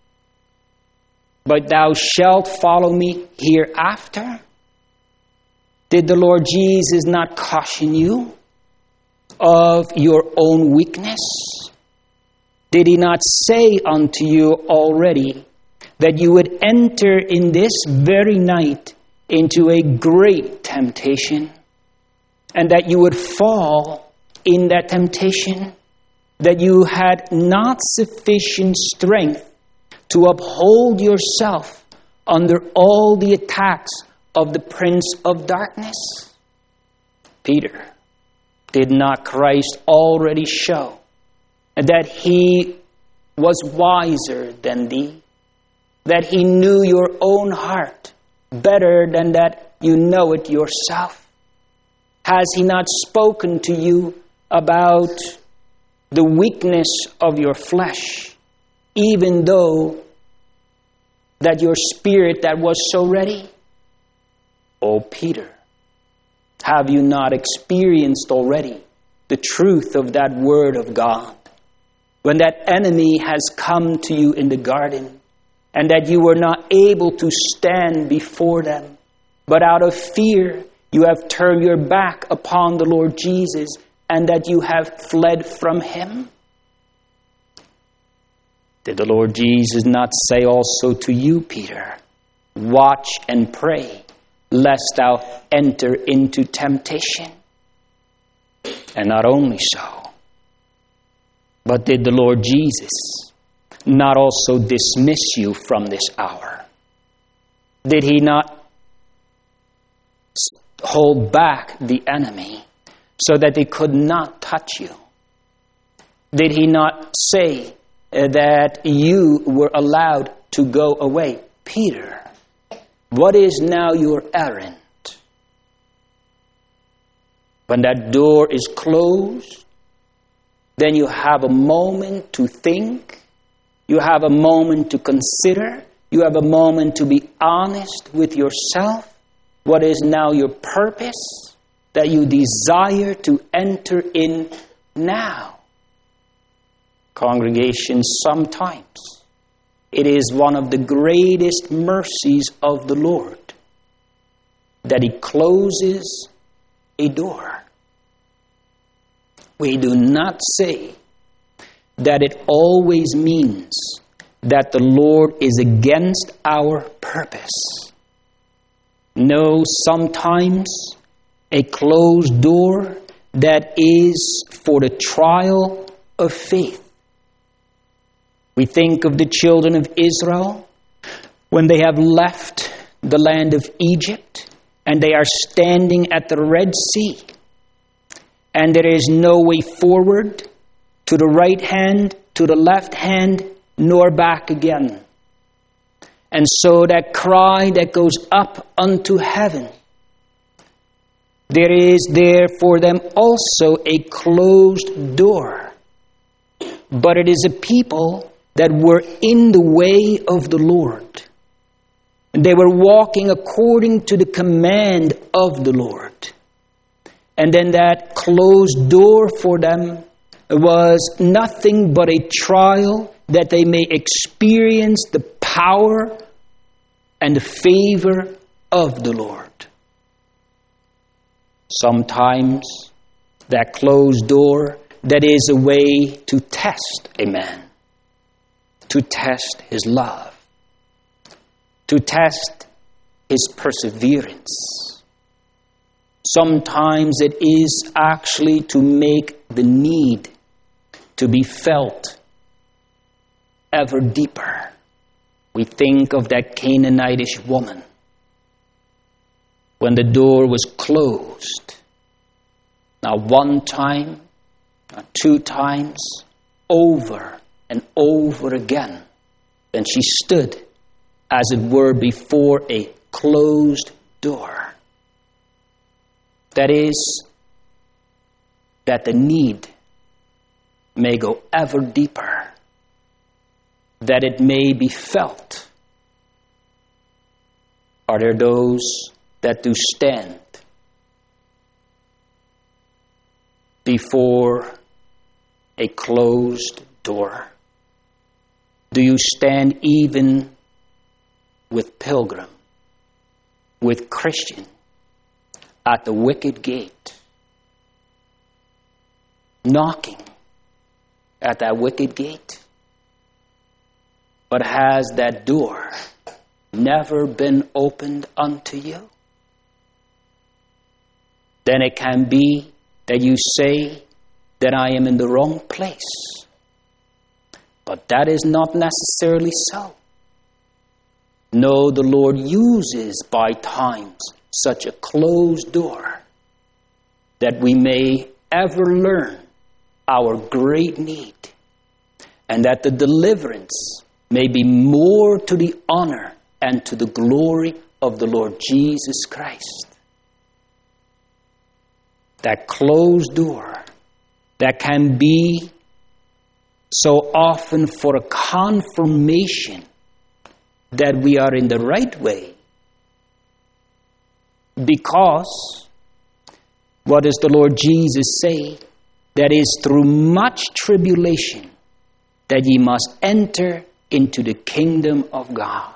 [SPEAKER 1] but thou shalt follow me hereafter? Did the Lord Jesus not caution you of your own weakness? Did he not say unto you already that you would enter in this very night into a great temptation, and that you would fall in that temptation, that you had not sufficient strength to uphold yourself under all the attacks of the prince of darkness? Peter, did not Christ already show that he was wiser than thee, that he knew your own heart better than that you know it yourself? Has he not spoken to you about the weakness of your flesh, even though that your spirit that was so ready? Oh, Peter, have you not experienced already the truth of that word of God? When that enemy has come to you in the garden, and that you were not able to stand before them, but out of fear you have turned your back upon the Lord Jesus, and that you have fled from him? Did the Lord Jesus not say also to you, Peter, watch and pray, lest thou enter into temptation? And not only so, but did the Lord Jesus not also dismiss you from this hour? Did he not hold back the enemy so that they could not touch you? Did he not say that you were allowed to go away? Peter, what is now your errand? When that door is closed, then you have a moment to think. You have a moment to consider. You have a moment to be honest with yourself. What is now your purpose that you desire to enter in now? Congregation, sometimes it is one of the greatest mercies of the Lord that he closes a door. We do not say that it always means that the Lord is against our purpose. No, sometimes a closed door that is for the trial of faith. We think of the children of Israel when they have left the land of Egypt and they are standing at the Red Sea, and there is no way forward, to the right hand, to the left hand, nor back again. And so that cry that goes up unto heaven, there is there for them also a closed door. But it is a people that were in the way of the Lord. And they were walking according to the command of the Lord. And then that closed door for them was nothing but a trial that they may experience the power and the favor of the Lord. Sometimes that closed door, that is a way to test a man, to test his love, to test his perseverance. Sometimes it is actually to make the need to be felt ever deeper. We think of that Canaanitish woman. When the door was closed, not one time, not two times, over and over again, then she stood, as it were, before a closed door. That is, that the need may go ever deeper, that it may be felt. Are there those that do stand before a closed door? Do you stand even with pilgrim, with Christian, at the wicket gate, knocking at that wicket gate? But has that door never been opened unto you? Then it can be that you say that I am in the wrong place. But that is not necessarily so. No, the Lord uses by times such a closed door that we may ever learn our great need, and that the deliverance may be more to the honor and to the glory of the Lord Jesus Christ. That closed door that can be so often for a confirmation that we are in the right way. Because, what does the Lord Jesus say? That is through much tribulation that ye must enter into the kingdom of God.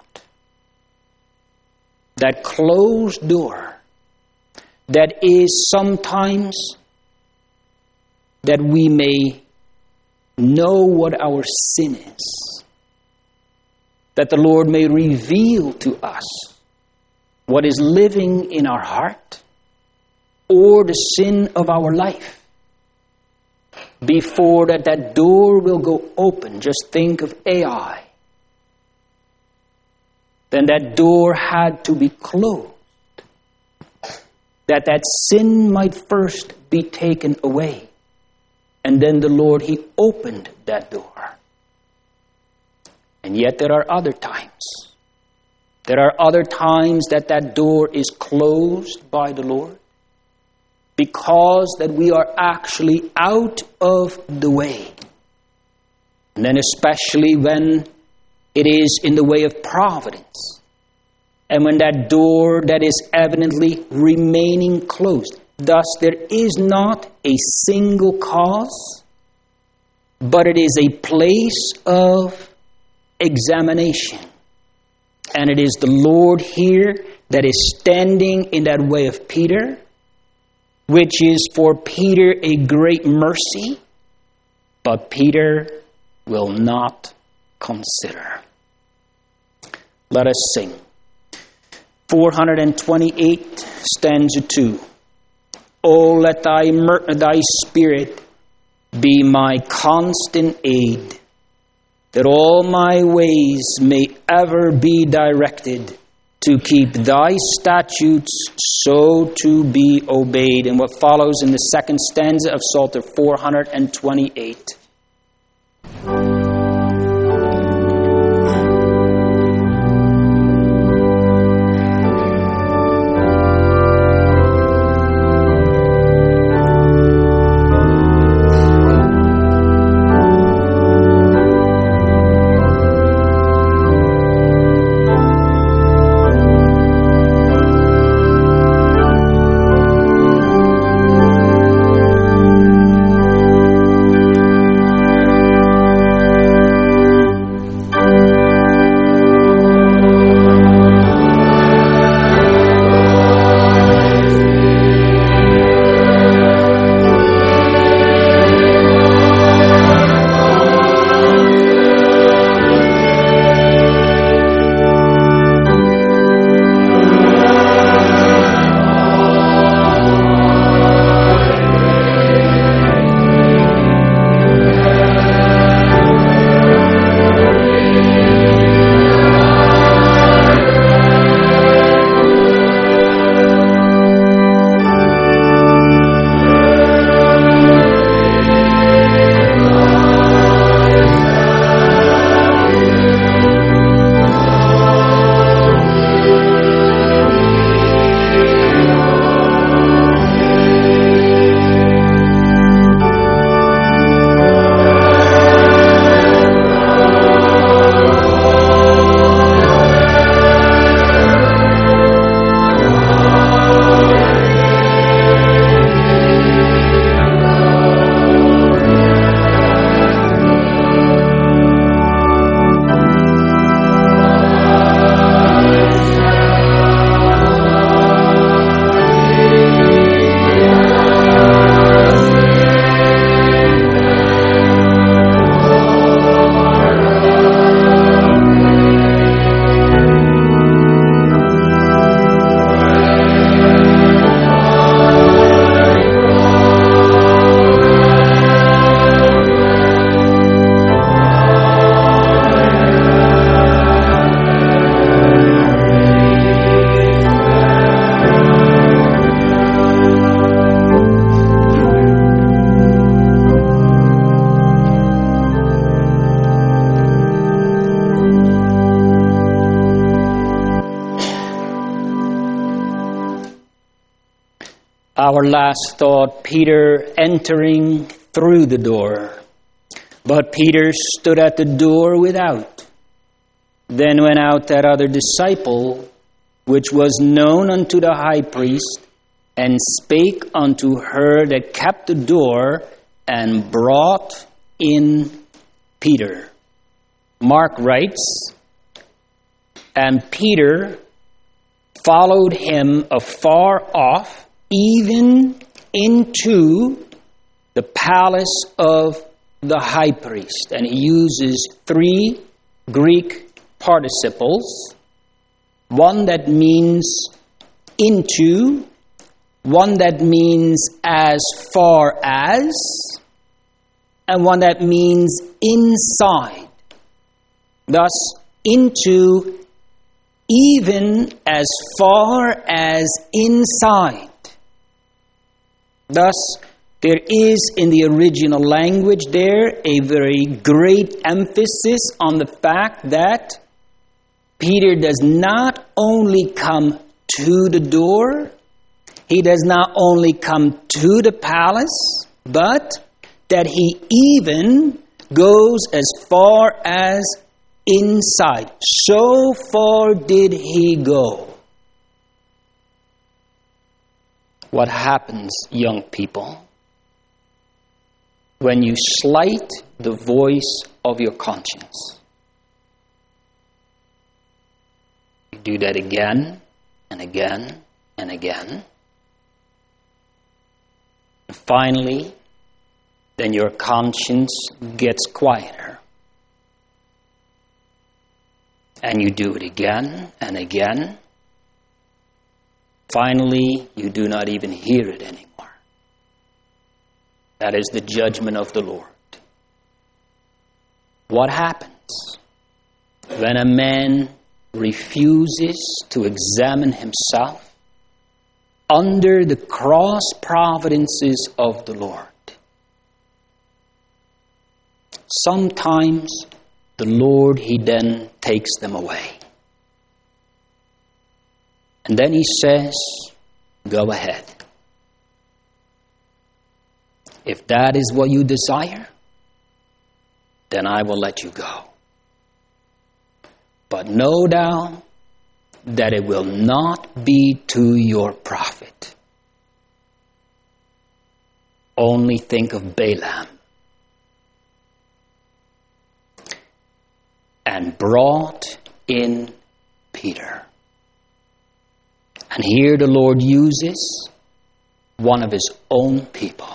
[SPEAKER 1] That closed door, that is sometimes that we may know what our sin is, that the Lord may reveal to us what is living in our heart or the sin of our life. Before that door will go open, just think of Ai. Then that door had to be closed, that sin might first be taken away. And then the Lord, He opened that door. And yet there are other times. There are other times that door is closed by the Lord, because that we are actually out of the way. And then especially when it is in the way of providence, and when that door that is evidently remaining closed. Thus there is not a single cause, but it is a place of examination. And it is the Lord here that is standing in that way of Peter, which is for Peter a great mercy, but Peter will not consider. Let us sing. 428, stanza 2. Oh, let thy spirit be my constant aid, that all my ways may ever be directed to keep thy statutes so to be obeyed. And what follows in the second stanza of Psalter 428. Our last thought, Peter entering through the door. But Peter stood at the door without. Then went out that other disciple, which was known unto the high priest, and spake unto her that kept the door, and brought in Peter. Mark writes, and Peter followed him afar off, even into the palace of the high priest. And he uses 3 Greek participles. One that means into, one that means as far as, and one that means inside. Thus, into, even as far as inside. Thus, there is in the original language there a very great emphasis on the fact that Peter does not only come to the door, he does not only come to the palace, but that he even goes as far as inside. So far did he go. What happens, young people, when you slight the voice of your conscience? You do that again and again and again. And finally, then your conscience gets quieter. And you do it again and again. Finally, you do not even hear it anymore. That is the judgment of the Lord. What happens when a man refuses to examine himself under the cross providences of the Lord? Sometimes the Lord, He then takes them away. And then He says, go ahead. If that is what you desire, then I will let you go. But know thou that it will not be to your profit. Only think of Balaam. And brought in Peter. And here the Lord uses one of His own people.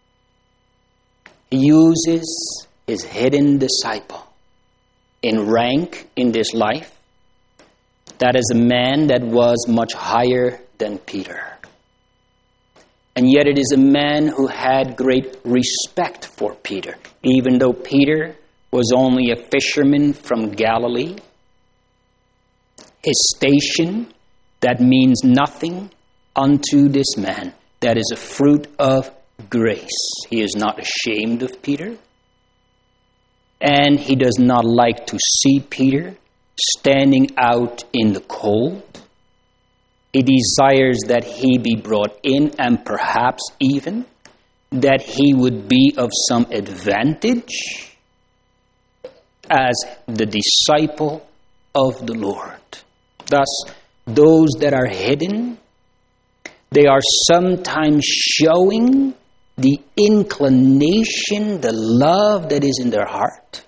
[SPEAKER 1] He uses His hidden disciple in rank in this life. That is a man that was much higher than Peter. And yet it is a man who had great respect for Peter. Even though Peter was only a fisherman from Galilee, his station, that means nothing unto this man. That is a fruit of grace. He is not ashamed of Peter. And he does not like to see Peter standing out in the cold. He desires that he be brought in, and perhaps even that he would be of some advantage as the disciple of the Lord. Thus, those that are hidden, they are sometimes showing the inclination, the love that is in their heart.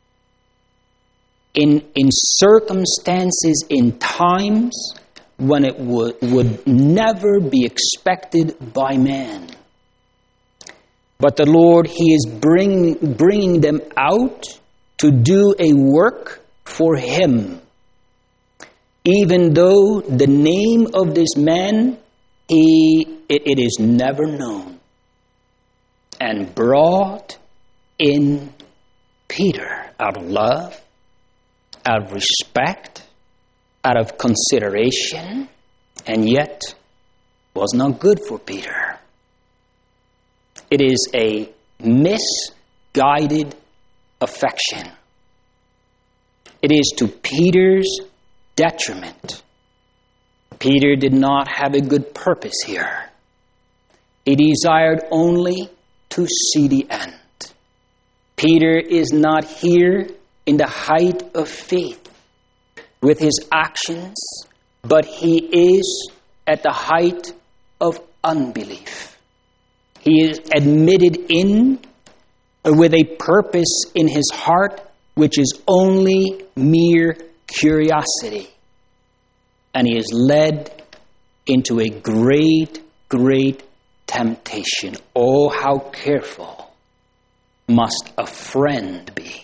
[SPEAKER 1] In circumstances, in times when it would never be expected by man. But the Lord, He is bringing them out to do a work for Him. Even though the name of this man, it is never known. And brought in Peter out of love, out of respect, out of consideration, and yet was not good for Peter. It is a misguided affection. It is to Peter's detriment. Peter did not have a good purpose here. He desired only to see the end. Peter is not here in the height of faith with his actions, but he is at the height of unbelief. He is admitted in with a purpose in his heart which is only mere curiosity. And he is led into a great, great temptation. Oh, how careful must a friend be.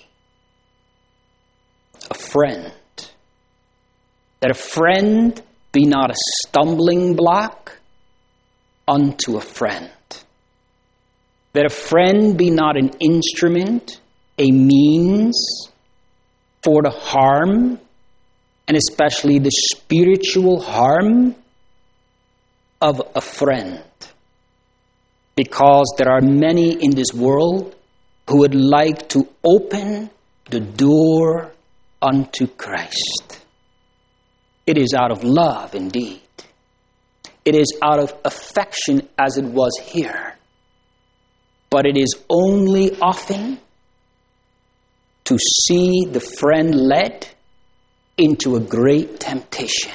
[SPEAKER 1] A friend. That a friend be not a stumbling block unto a friend. That a friend be not an instrument, a means for the harm, and especially the spiritual harm of a friend. Because there are many in this world who would like to open the door unto Christ. It is out of love indeed. It is out of affection as it was here. But it is only often to see the friend led into a great temptation.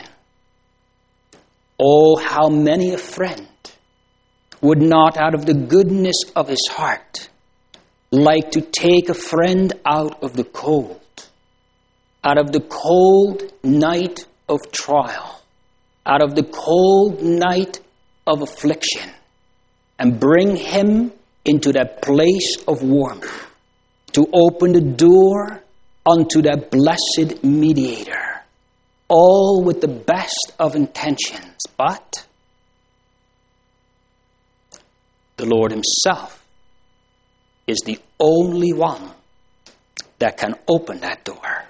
[SPEAKER 1] Oh, how many a friend would not, out of the goodness of his heart, like to take a friend out of the cold night of trial, out of the cold night of affliction, and bring him into that place of warmth, to open the door unto that blessed mediator, all with the best of intentions, but the Lord himself is the only one that can open that door.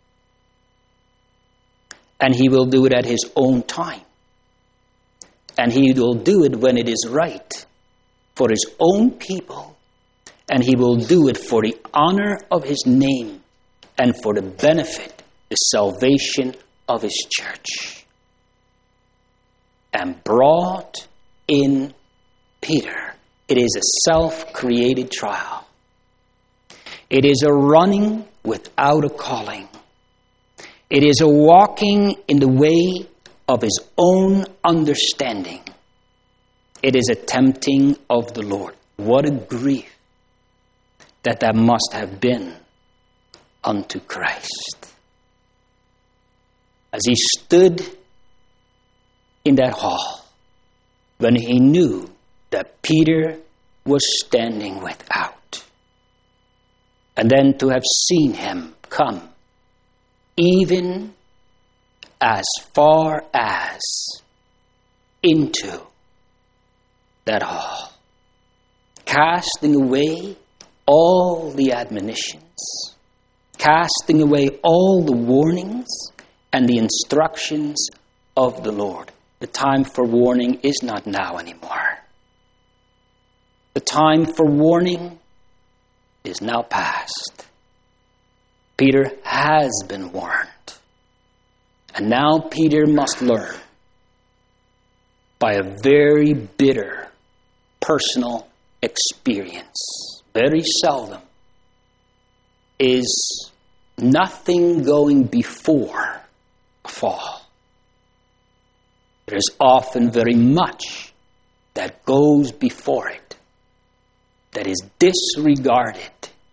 [SPEAKER 1] And he will do it at his own time. And he will do it when it is right for his own people. And he will do it for the honor of his name and for the benefit, the salvation of his church. And brought in Peter. It is a self-created trial. It is a running without a calling. It is a walking in the way of his own understanding. It is a tempting of the Lord. What a grief that must have been unto Christ. As he stood in that hall, when he knew that Peter was standing without, and then to have seen him come even as far as into that hall, casting away all the admonitions, casting away all the warnings and the instructions of the Lord. The time for warning is not now anymore. The time for warning is now past. Peter has been warned. And now Peter must learn by a very bitter personal experience. Very seldom is nothing going before a fall. There is often very much that goes before it that is disregarded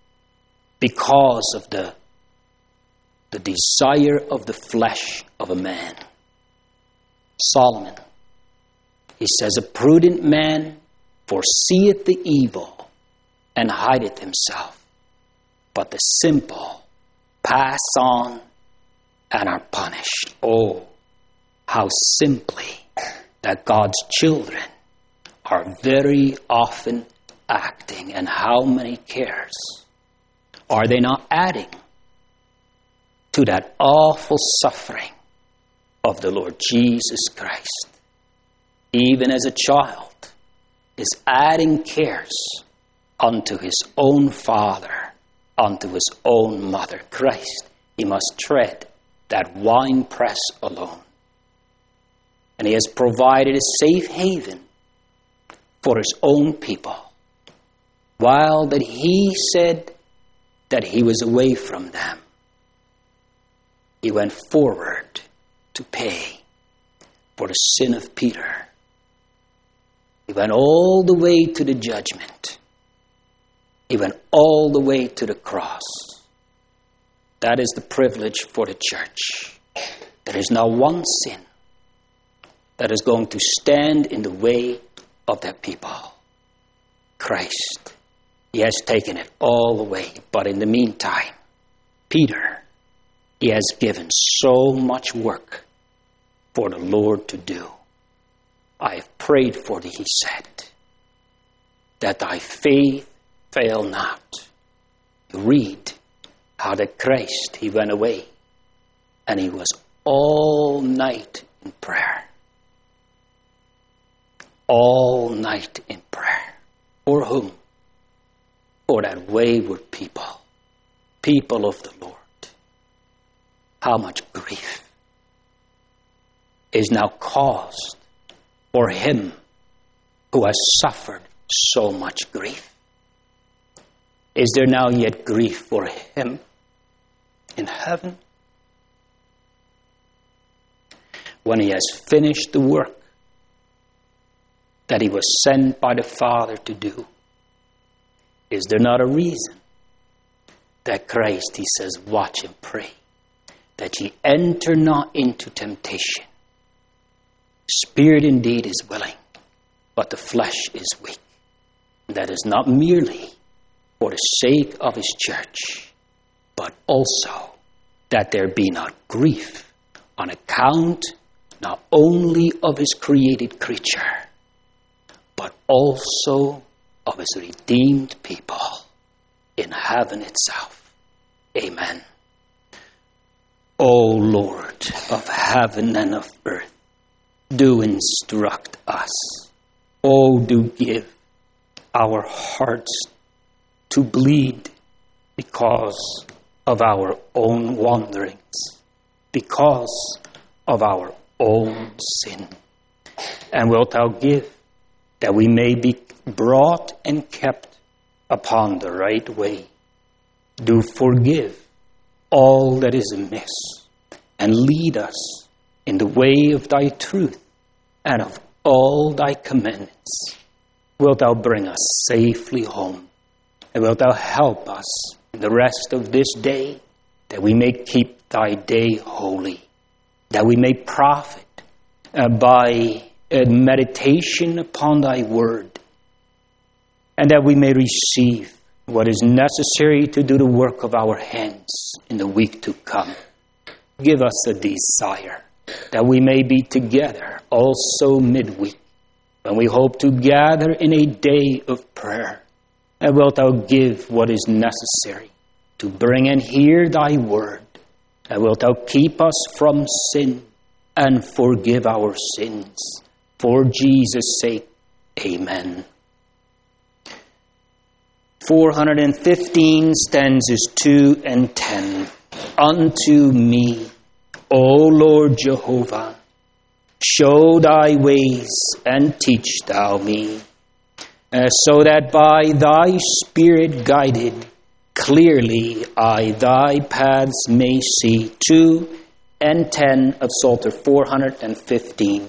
[SPEAKER 1] because of the desire of the flesh of a man. Solomon, he says, a prudent man foreseeth the evil and hideth himself, but the simple pass on and are punished. Oh, how simply that God's children are very often acting, and how many cares are they not adding to that awful suffering of the Lord Jesus Christ? Even as a child is adding cares unto his own father, unto his own mother. Christ, he must tread that winepress alone. And he has provided a safe haven for his own people, while that he said that he was away from them. He went forward to pay for the sin of Peter. He went all the way to the judgment. He went all the way to the cross. That is the privilege for the church. There is not one sin that is going to stand in the way of that people. Christ, he has taken it all away. But in the meantime, Peter, he has given so much work for the Lord to do. I have prayed for thee, he said, that thy faith fail not. You read how that Christ, he went away and he was all night in prayer. All night in prayer. For whom? For that wayward people. People of the Lord. How much grief is now caused for him who has suffered so much grief. Is there now yet grief for him in heaven? When he has finished the work that he was sent by the Father to do, is there not a reason that Christ, he says, watch and pray, that ye enter not into temptation? Spirit indeed is willing, but the flesh is weak. That is not merely for the sake of his church, but also that there be not grief on account not only of his created creature, but also of his redeemed people in heaven itself. Amen. O Lord of heaven and of earth, do instruct us. O do give our hearts to bleed because of our own wanderings, because of our own sin. And wilt thou give that we may be brought and kept upon the right way. Do forgive all that is amiss, and lead us in the way of thy truth and of all thy commandments. Wilt thou bring us safely home, and wilt thou help us in the rest of this day, that we may keep thy day holy, that we may profit by meditation upon thy word, and that we may receive what is necessary to do the work of our hands in the week to come. Give us a desire that we may be together also midweek, when we hope to gather in a day of prayer. And wilt thou give what is necessary to bring and hear thy word, and wilt thou keep us from sin and forgive our sins. For Jesus' sake, amen. 415 stanzas 2 and 10. Unto me, O Lord Jehovah, show thy ways and teach thou me, so that by thy Spirit guided, clearly I thy paths may see. 2 and 10 of Psalter 415.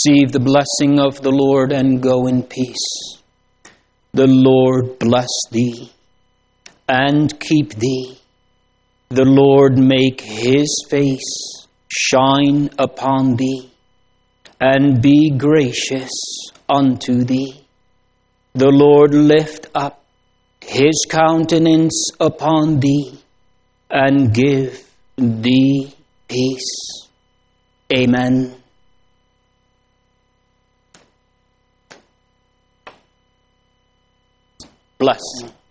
[SPEAKER 1] Receive the blessing of the Lord and go in peace. The Lord bless thee and keep thee. The Lord make his face shine upon thee and be gracious unto thee. The Lord lift up his countenance upon thee and give thee peace. Amen. Blessing.